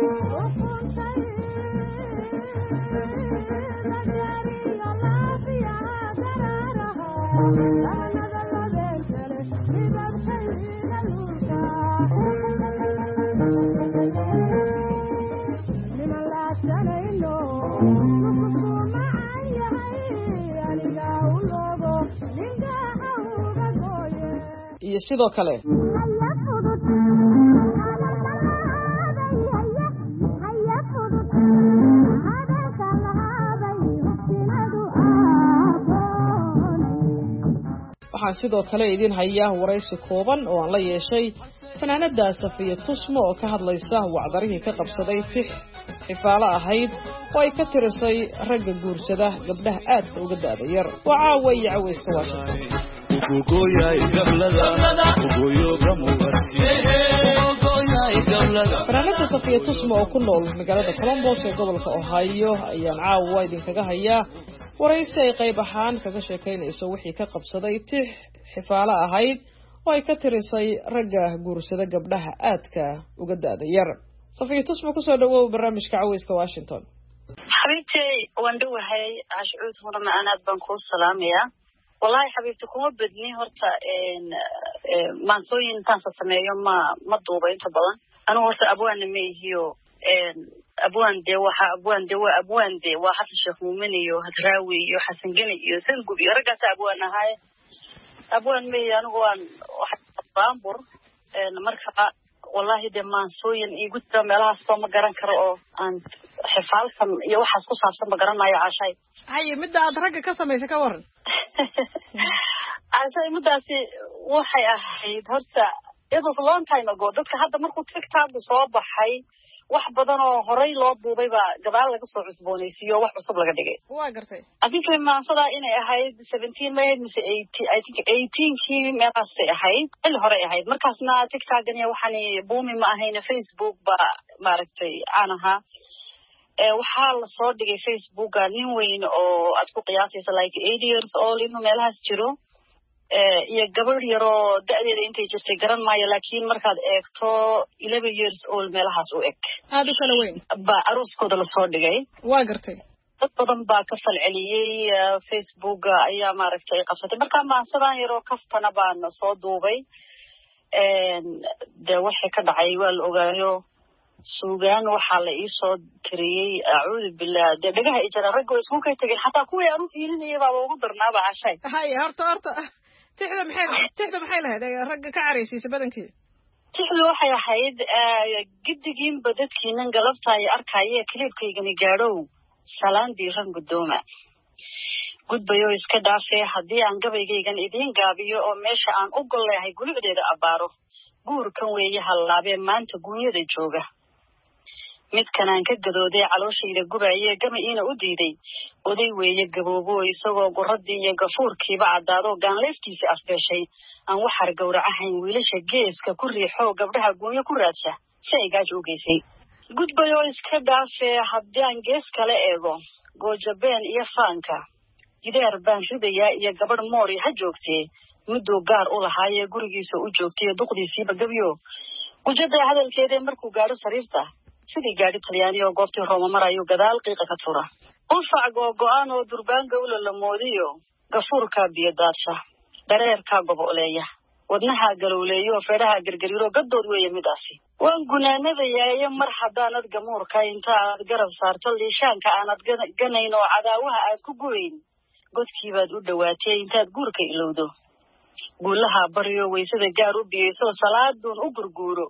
iyo sidoo kale waxaan sidoo kale idin hayaa waraysi kooban oo aan la yeeshay fanaanada Safiya Tusmo oo ka hadlaysa wacdarihii ka qabsaday tix xifaalo ahayd oo ay ka tirisay ragga guursada gabdhaha aadka uga da'da yar waa caawa iyo cawayska Washington fanaanada Safiya Tusmo oo ku nool magaalada Columbus ee gobolka Ohio ayaan caawa idinkaga hayaa waraysi ay qayb ahaan kaga sheekaynayso wixii ka qabsaday tix xifaalo ahayd oo ay ka tirisay ragga guursada gabdhaha aadka uga da'da yar Safiya Tusmo ku soo dhawow barnaamijka cawayska Washington xabiibtay waan dhawahay cashuud horna anaad baan ku salaamayaa wallahi xabiibtay kuma badni horta een maansooyin tan sameeyo ma ma duuba inta badan anu horta abwaan ma ihiyo een abwaan de waxa abwaan de waa abwaan de waa xasan sheekh muumin iyo hadraawi iyo xasan gani iyo sangub iyo ragaas abwaan ahay abwaan ma anu waan baambur een marka wallahi de maansooyin igu jira meelahaas ma garan karo oo aan xifaalkan iyo waxaas ku saabsan ma garanayo cashay haye midda aad ragga ka samaysay ka waran cashay middaasi waxay ahayd horta it was a long time ago dadka hadda markuu TikTok soo baxay wax badan oo horay loo duubay ba gadaal laga soo cusboonaysiyo wax cusub laga dhigay waa gartay adinka maansada inay ahayd seventeen May mise eighteen I think eighteen kii meelaas ay ahayd il hore ahayd markaasna TikTok-gani waxaan boomi ma ahayn Facebook ba maaragtay aan ahaa ee waxaa la soo dhigay Facebook-ga nin weyn oo aad ku qiyaasaysa like eight years old inuu meelahaas jiro ee iyo gabadh yar oo da'deeda intay jirtay garan maayo laakiin markaad eegto eleven years old meelahaas u eg aad u kala weyn ba arooskooda la soo dhigay waa gartay dad badan baa ka falceliyay Facebook-ga ayaa maaragtay qabsatay marka maansadan yar oo kaftana baan soo duubay een de wixii ka dhacay waa la ogaayo suugaan waxaa la ii soo tiriyey acuudu billah de dhagaha ijara ragga isku kay tageen xataa kuwii aan u fiirinayay baa ugu darnaaba cashay haye horta horta tixda maxay tixda maxay lahayd ragga ka careysiisa badankii tixdu waxay ahayd giddigiinba dadkiinan galabta ay arkaya klibkaygani gaadhow salaan diiran guddooma gudbayo iska dhaafee haddii aan gabaygaygan idiin gaabiyo oo meesha aan u gol leeyahay gulucdeeda abbaaro guurkan weeye hallaabee maanta guunyada jooga midkan aan ka gadooday calooshayda gubaayee gama iina u diiday oday weeye gaboobo isagoo gurradii iyo gafuurkiiba caddaado gaanleeftiisa afbeeshay aan waxar gowracahayn wiilasha geeska ku riixoo gabdhaha guunyo ku raadsha si ay gaaj u geysay gudbayoo iska dhaafee haddii aan gees kala eego goojabeen iyo faanka gidaar baan ridayaa iyo gabadh moori ha joogtee mudduu gaar u lahaayee gurigiisa u joogtay duqdiisiiba gabyo gujada hadalkeedee markuu gaadho sariirta sidii gaadhi talyaani oo goobtii rooma marayo gadaal qiiqa ka tura unfac googo-aan oo durbaan gawla la moodiyo gafuurkaa biyo daadsha dhareerkaa goboleeya wadnahaa galowleeyo feedhaha gargariiro gaddood weeye midaasi waan gunaanadayaaye mar haddaanad gamuurka inta aad garab saarto liishaanka aanad ganayn oo cadaawaha aad ku gubayn godkiibaad u dhowaatee intaad guurka ilowdo guulaha baryo waysada gaar u biyeyso salaaduun u gurguuro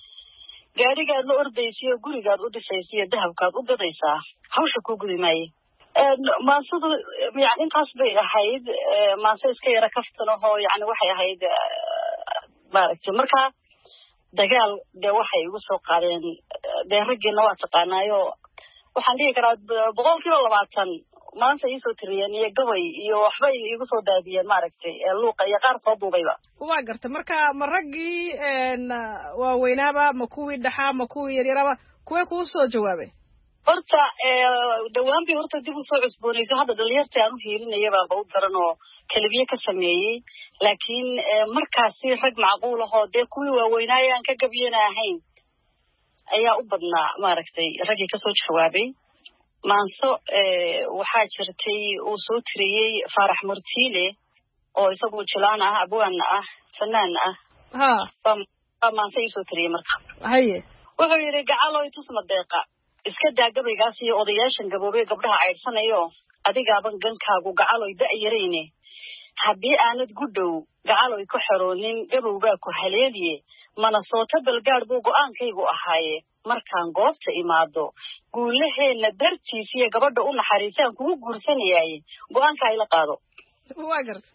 gaadhigaad la ordaysiyo gurigaad u dhisaysiyo dahabkaad u gadaysaa hawsha kuu gudi maaye maansadu yani intaas bay ahayd maanse iska yara kaftan ahoo yani waxay ahayd maaragtay marka dagaal dee waxay igu soo qaadeen dee raggiina waa taqaanaayo waxaan dhihi karaa boqol kiiba labaatan maanta iisoo tiriyeen iyo gabay iyo waxbay igu soo daadiyeen maaragtay luuqa iyo qaar soo duubayba waa garta marka ma raggii waaweynaaba ma kuwii dhaxaa ma kuwii yaryaraba kuwee kuu soo jawaabay horta dhawaan bay horta dib usoo cusboonayso hadda dhalinyarta aan u hiilinayabaa ba u daran oo kelibiye ka sameeyey laakiin markaasi rag macquul ahoo dee kuwii waaweynaaye aan ka gabyana ahayn ayaa u badnaa maaragtay raggii kasoo jawaabay maanso waxaa jirtay uu soo tiriyey faarax murtiile oo isagu jilaan ah abwaan ah fanaan ah ha baa maanso iisoo tiriyey marka haye wuxuu yidhi gacaloy tusma deeqa iska daa gabaygaas iyo odayaashan gaboobey gabdhaha caydsanayo adigaaban gankaagu gacaloy da'yarayne haddii aanad gudhow gacaloy ku xeroonin gabowbaa ku haleeliye mana soota balgaadh buu go'aankaygu ahaaye markaan goobta imaado guulaheenna dartiisiyo gabadha u naxariisaan kugu guursanayaaye go'aanka ayla qaado waa garta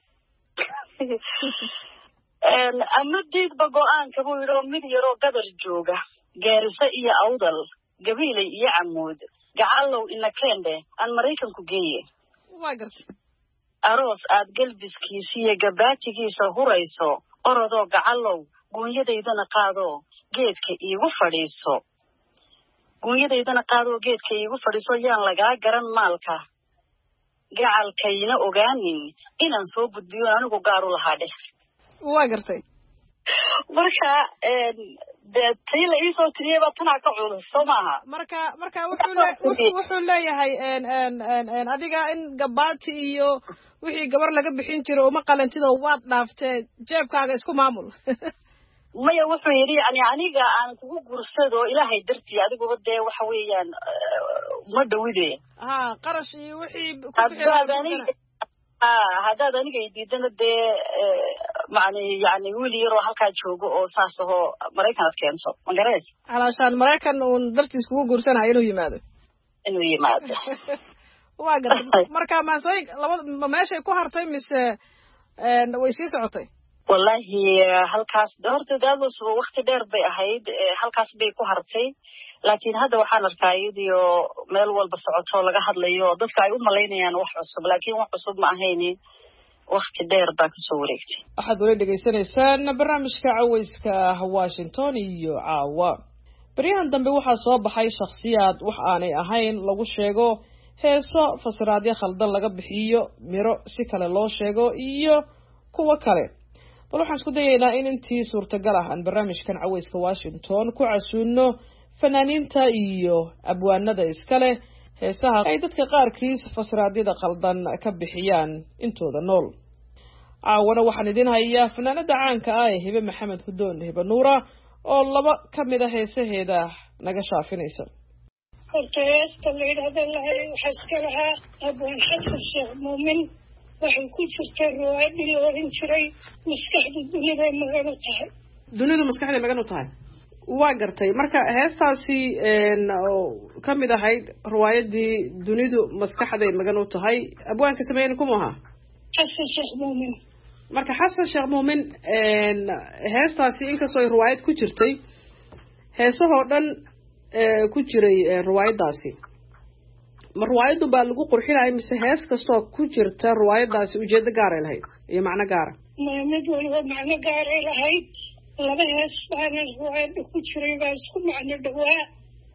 ama diidba go'aanka buu yidhi oo mid yaroo gadar jooga gaariso iyo awdal gabiilay iyo camuud gacallow ina keendhe aan maraykanku geeye waa gartay aroos aad galbiskiisiiyo gabaatigiisa hurayso orodoo gacallow guunyadaydana qaadoo geedka iigu fadhiiso guunyadaydana qaadoo geedka iigu fadhiiso yaan lagaa garan maalka gacalkayna ogaanin inaan soo gudbiyo anigu gaar u lahaa dheh waa gartay marka dee tii la iisoo tiriyey baa tanaa ka culus soo maaha marka marka wuxuu wuxuu leeyahay adiga in gabaati iyo wixii gabar laga bixin jiro uma qalantidoo waad dhaaftee jeebkaaga isku maamul maya wuxuu yidhi yani aniga aan kugu gursado ilaahay dartii adiguba dee waxa weeyaan ma dhawide ha qarash iyo wixii haddaad aniga diidana dee macni yani wiil yaroo halkaa joogo oo saas ahoo maraykan ad keento magarees alaashaan maraykan uun dartiis kugu guursanayo inuu yimaado inuu yimaado waa gartay marka maasooyin labada ma meeshay ku hartay mise way sii socotay wallahi halkaas horta daadus waqti dheer bay ahayd halkaas bay ku hartay laakiin hadda waxaan arkaa iyadiyo meel walba socoto laga hadlayo dadka ay u malaynayaan wax cusub laakiin wax cusub ma ahaynin waqti dheer baa kasoo wareegtay waxaad weli dhegaysanaysaan barnaamijka cawayska Washington iyo caawa baryahan dambe waxaa soo baxay shakhsiyaad wax aanay ahayn lagu sheego heeso fasiraadyo khaldan laga bixiyo miro si kale loo sheego iyo kuwa kale bal waxaan isku dayaynaa in intii suurtagal ah aan barnaamijkan cawayska Washington ku casuuno fanaaniinta iyo abwaanada iskale heesaha ay dadka qaarkiis fasiraadyada khaldan ka bixiyaan intooda nool caawana waxaan idin hayaa fanaanada caanka ah ee Hibe Maxamed Hudoon Hibe Nuura oo laba ka mid ah heesaheeda naga shaafinaysa horta heesta la yidhaahdo lahay waxaa iska lahaa abwaan xasan sheekh muumin waxay ku jirtay riwaayadii la oran jiray maskaxda dunida ay magan u tahay dunidu maskaxda magan u tahay waa gartay marka heestaasi ka mid ahayd riwaayadii dunidu maskaxda ay magan u tahay abwaanka sameeyeen kuma aha xasan sheekh muumin marka xasan sheekh muumin heestaasi inkastoo riwaayad ku jirtay heesahoo dhan ku jiray riwaayadaasi ma riwaayadu baa lagu qurxinayay mise hees kastoo ku jirta riwaayadaasi ujeedo gaar ay lahayd iyo macno gaara mid waliba macno gaaray lahayd laba hees baana riwaayada ku jiray baa isku macno dhawaa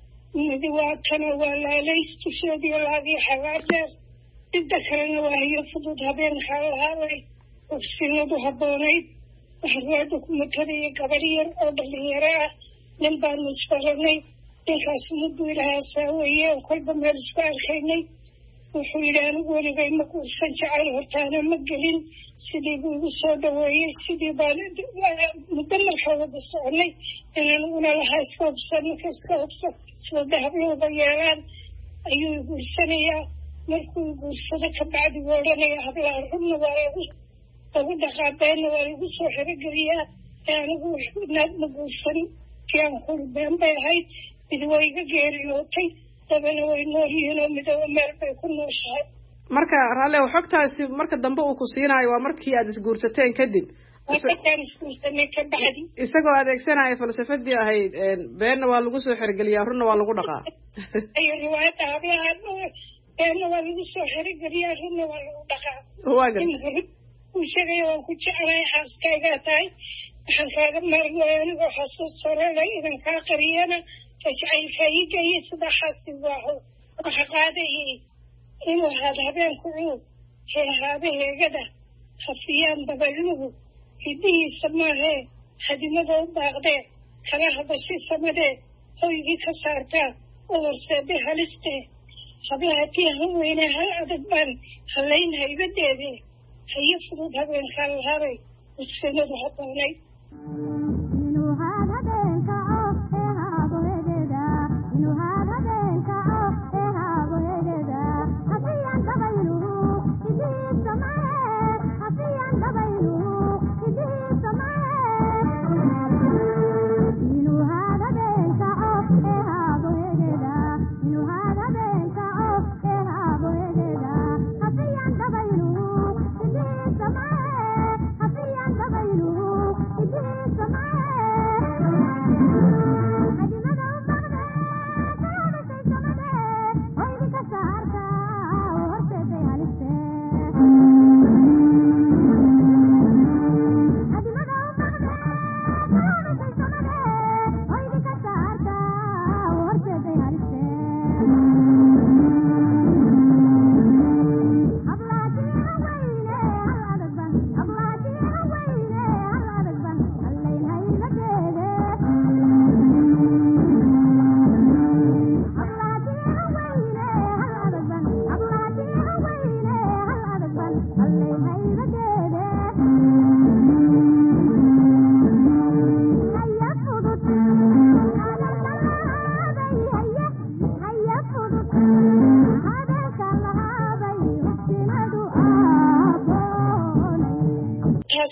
midi waa kana waa laalays dusheediyo laadii xagaa dheer midda kalena waa hiyo fudud habeenkaa lahaabay ogsinadu habboonayd waxa riwaayada ku matalaya gabar yar oo dhalinyaro ah nin baanu isbaranay ninkaas muduu ilahaa saaweeye oo kolba meel isku arkaynay wuxuu yidhi anigu weligay ma guursan jecel hortaana ma gelin sidii buu igu soo dhaweeyey sidii baan muddo markaa wada soconay in aniguna lahaa iska hubsan ninka iska hubsan sida dahablooba yeelaan ayuu iguursanayaa markuu iguursado kabacdi buu odhanaya hablaha rubna waa lagu lagu dhaqaa beenna waa lagu soo xerogeliyaa ee anigu naad ma guursan tiaan kuli been bay ahayd mid way iga geeriyootay dabana way nool yihiin oo midaba meel bay ku nooshahay marka raalle xogtaasi marka dambe uu ku siinaayo waa markii aad isguursateen kadib markaan isguursanay ka bacdi isagoo adeegsanaya falsafadii ahayd beenna waa lagu soo xerogeliyaa runna waa lagu dhaqaa ayo riwaayadda hablaha beenna waa lagu soo xerogeliyaa runna waa lagu dhaqaa waa garta uu sheegaya waan ku jeclahay xaaskaygaa tahay waxaan kaaga maarmooya anigoo xasuus horelay idan kaa qariyana jacaylkaa ii geeyey sida xaasi waaho waxa qaadayay inuu ahaad habeenku cuub heehaaba heegada hafiyaan dabayluhu hiddihiisa maahee hadimada u baaqdee kala hadashay samadee hoygii ka saartaa u horseeday halistee hablaha tii han weynee hal adag baan hallayn haybadeedee hayo fudud habeenkaa lahabay usfinadu haboonay Come on.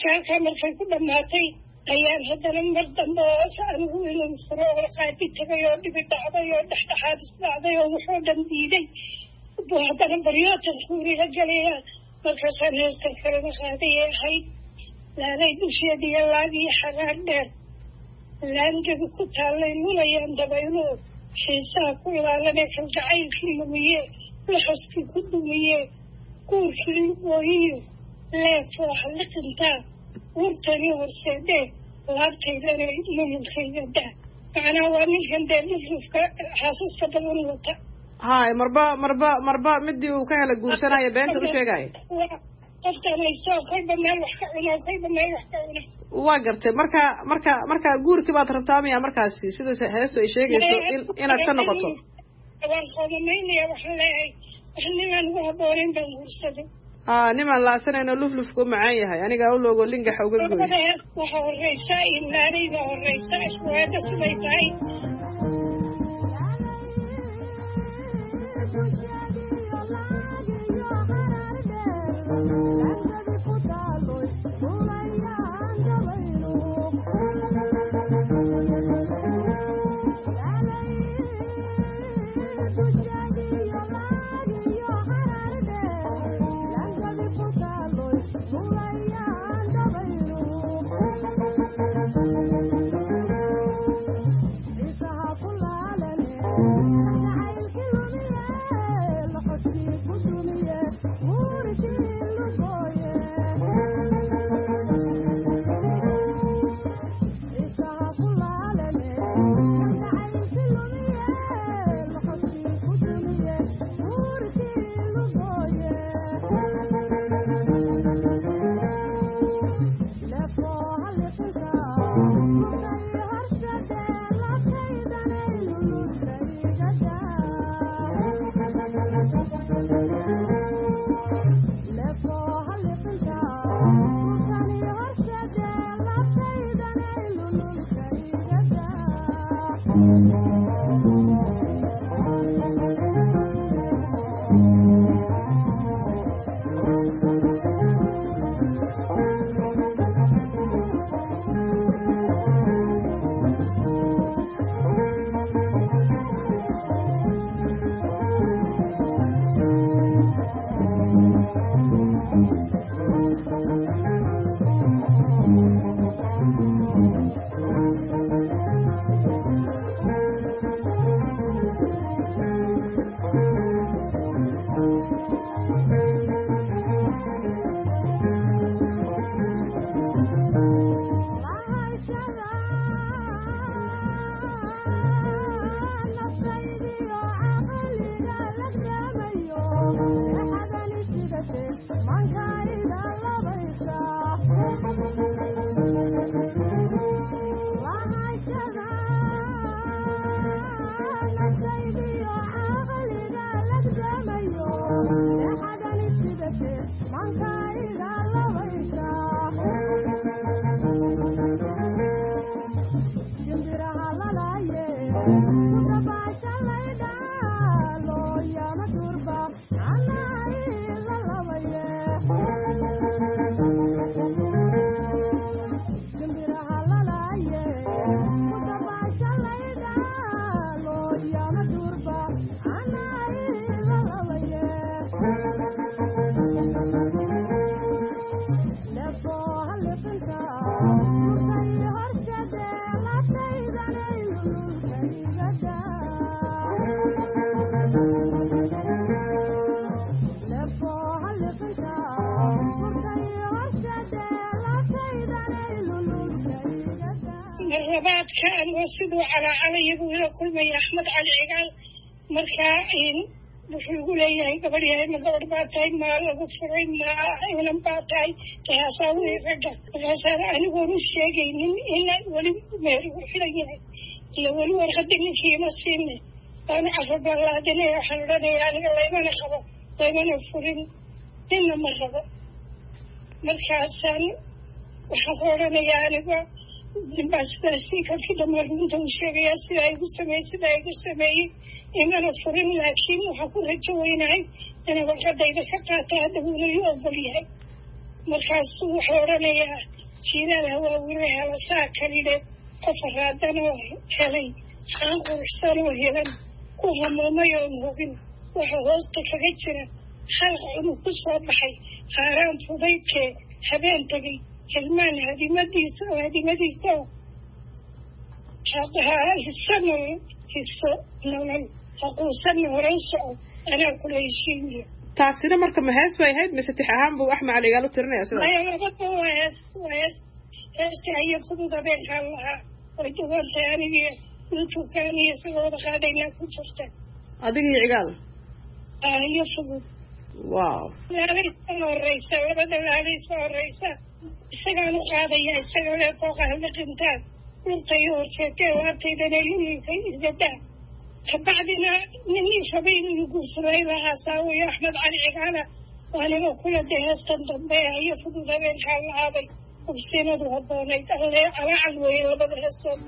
halkaa markay ku dhammaatay ayaan haddana mar dambe oo anigu inuu furo oo qaadi tagay oo dhibi dhacday oo dhexdhexaad isdhacday oo wuxuu dhan diiday buu haddana baryootan kuuriga galaya markaasaan heestan kalena qaadayay ahayd laalay dusheediyo laagii xagaar dheer laangedu ku taallay lulayaan dabaylo xiisaha ku ilaalanee kalgacaylkii lumiye laxaskii ku dumiye guurkii lugooyiyo leefoo halliqintaa wurtani horseedee laabtaydana lululkayga daa macnaha waa ninkan dee luflufka xaasaska badan wata hay marba marba marba midii uu ka hela guursanaya beenta u sheegaya qofkaan haysoo kolba meel wax ka cuna kolba meel wax ka cuna waa gartay marka marka marka guurkii baad rabtaa miya markaasi sida heestu ay sheegayso in inaad ka noqoto waan qoomamaynaya waxaan leeyahay wax nimaan ugu habboonayn baan guursaday haa nimaan laasanayno luflufka u macaan yahay aniga u loogo lingaxa uga goy waxa horeysa inaanayda horeysa iswaada siday tahay siduu calaacalaygu ila kulmaya axmed cali cigaal markaa wuxuu igu leeyahay gabadh yahay ma gabadh baa tahay maa lagu furay ma inan baa tahay tahaasaa wii ragga markaasaan anigoon u sheegaynin ina weli meer igu xilan yahay ila weli warqada ninkiima siinay waanu carabalaadinay waxaan odhanaya aniga laymana qabo laymana furin nina ma rabo markaasaan waxaan ku odhanayaa aniga ninbaa sidaasi kalkii dambe runta u sheegayaa sidaa igu sameeyey sidaa igu sameeyey imana furin laakiin waxaa ku rajo weynahay inay warqadayda ka qaata hadda wuuna ii ogol yahay markaasuu wuxuu odhanayaa jiilaal hawaawine helasaa kalideed qof raadan oo helay haan quruxsan oo helan ku hamuumay oon hubin wuxuu hoosta kaga jira hal cunug ku soo baxay haaraan fudaydkee habeen tegay hilmaan hadimadiisa oo hadimadiisa oo hisa nolol higso nolol haquusanna horan soco anaa kula heshiimiyo taasina marka ma hees bay ahayd mise tix ahaan buu axmed cali igaalo tirinaya sida maya labadba waa hees waa hees heesti haya fudud habeenkaan lahaa way duwantay anigii youtube-kaan iyo isagoo wada qaadaynaa ku jirta adigii cigaal haya fudud wow laalays baa horeysa labada laalays baa horeysa isagaan u qaadaya isagoo lee fooqa haliqintaan dhulta iyo horseetee laabtaydana ilinka isgadaa kabacdina ninii rabay inuu guursaday lahaa saawiyo axmed cali cigaala waaniga kula de heestan dambe haya fudud habeenkaan lahaabay ubsinadu haboonayd alle calaacal weeye labada heestoodba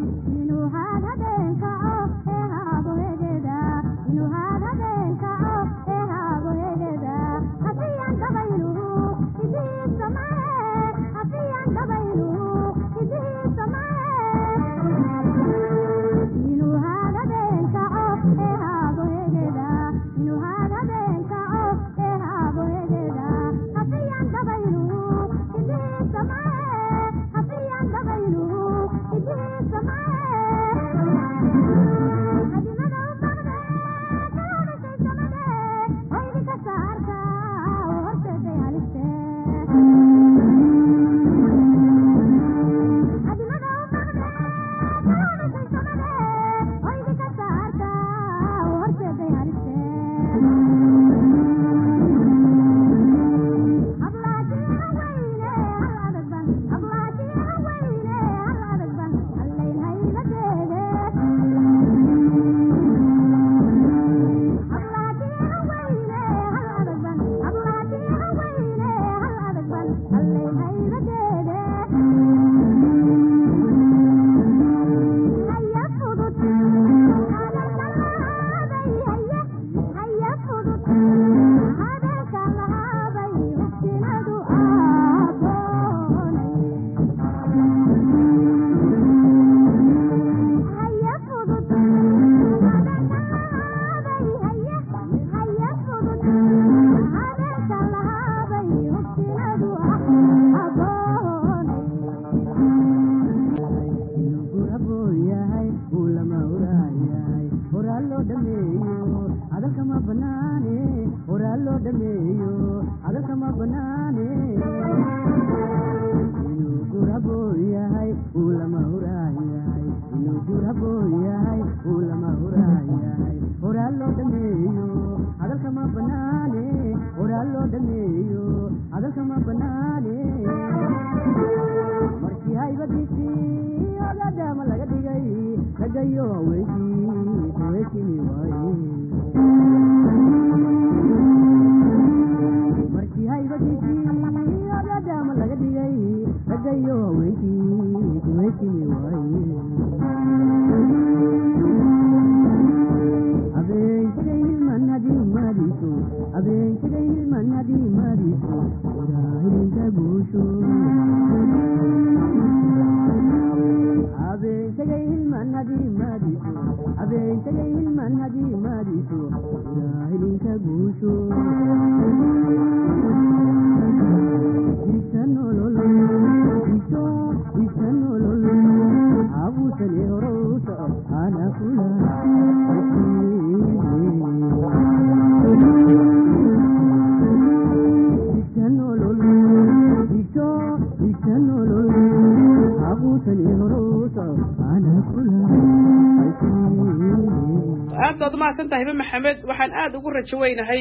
maxamed waxaan aada ugu rajo weynahay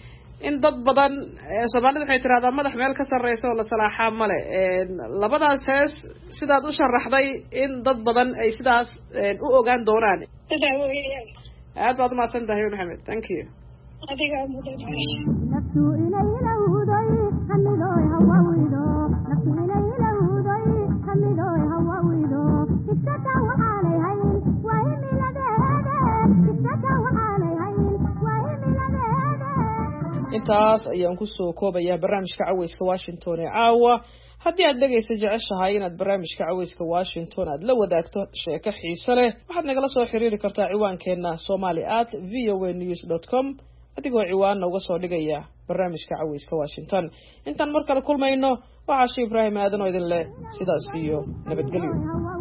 in dad badan soomaalida waxay tiraahdaa madax meel ka sarreysa oo la salaaxaa male labadaas hees sidaad u sharaxday in dad badan ay sidaas u ogaan doonaan aad baad umahadsan tahay maxamed thank you adigaa mudan naftu ilaylahuday hamidoy hawawido naftu ilaylahuday hamidoy hawawido isaka waxaanay hayn waa imiladeede isaka waxaanay hayn waa imiladeede intaas ayaan kusoo koobayaa barnaamijka caweyska Washington ee caawa haddii aad dhegaysa jeceshahay inaad barnaamijka caweyska Washington aad la wadaagto sheeko xiiso leh waxaad nagala soo xiriiri kartaa ciwaankeena somali at v o a news dot com adigoo ciwaan uga soo dhigaya barnaamijka caweyska Washington intaan mar kale kulmayno waxaa Sheikh Ibrahim aadan oo idin leh sidaas iyo nabadgelyo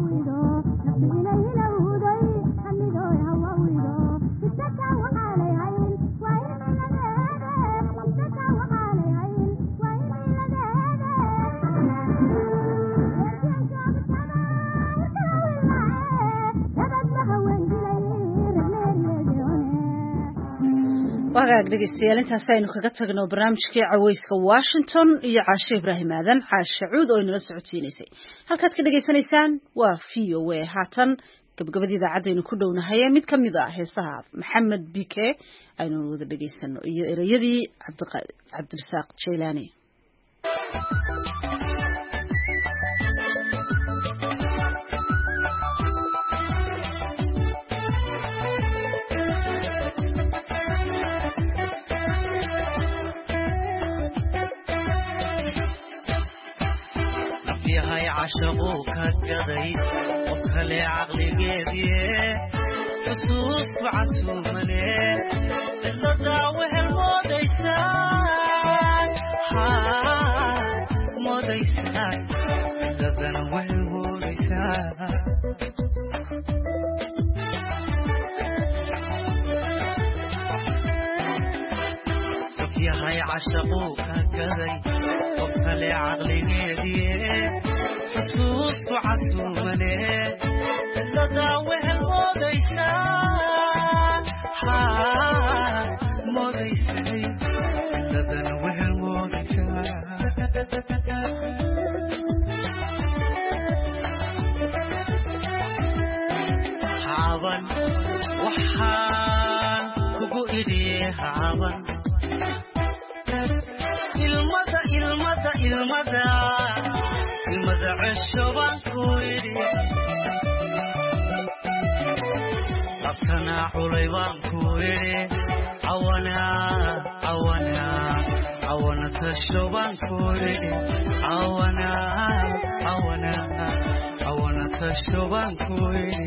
wagaag dhegeystayaal intaas aynu kaga tagno barnaamijkii caweyska Washington iyo Caashe Ibrahim aadan Caashe Cuud oo inala socodsiinaysay halkaad ka dhageysanaysaan waa V O A haatan gabagabadii idaacadaynu ku dhownahay mid ka mid ah heesaha Maxamed Bike aynu wada dhageysano iyo erayadii Cabdirasaaq Jeylaani هاي عشقوك هالقضي وكلي عقلي قيدي حسوس وعسومني إلا داوه الموديسان موديسان إلا داوه الموديسان يا هاي عشقوك هالقضي وكلي عقلي قيدي حسوس وعسومني إلا داوه الموديسان موديسان إلا داوه الموديسان حاول وحان كوكو إليه عاون المدى المدى المدى المدى عشبان كويري أبتنا حليبان كويري عوانا عوانا عوانا تشبان كويري عوانا عوانا عوانا تشبان كويري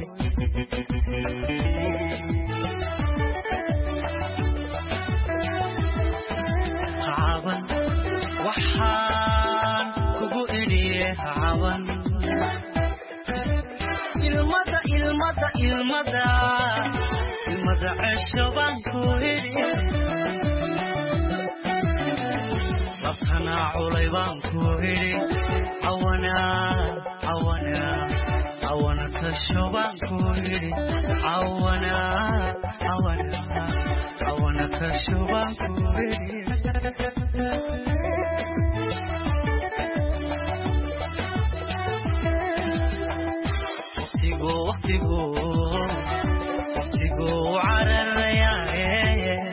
عاون وحان كوكو إليه عاون المدى المدى المدى المدى عشبان كويري ربنا عليبان كويري عوانا عوانا عوانا تشبان كويري عوانا عوانا عوانا تشبان كويري وقتيقو وقتيقو وقتيقو على الرياء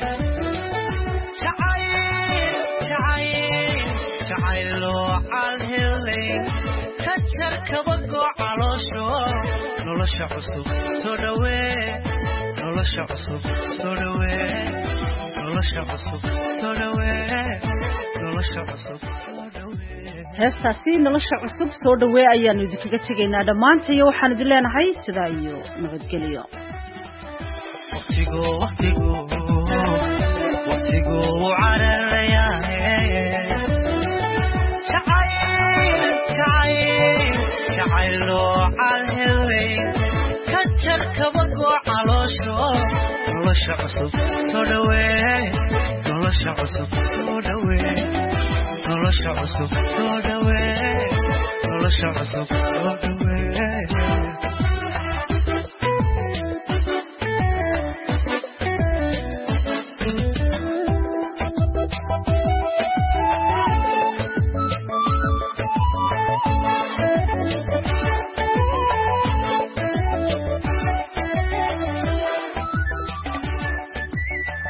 شعايل شعايل شعايلو عالهلين كتر كبقو علوشو نولش عصب سودوي نولش عصب سودوي نولش عصب سودوي نولش عصب heestaasi nolosha cusub soo dhaweey ayaanu idinkaga tegaynaa dhamaantayo waxaan idin leenahay sidaa iyo nabadgelyo waqtigu waqtigu waqtigu cararaya jacayl jacayl jacaylo calhelay kajar kabago caloosho nolosha cusub soo dhaweey nolosha cusub soo dhaweey nolosha cusub soo dhaweey nolosha cusub soo dhaweey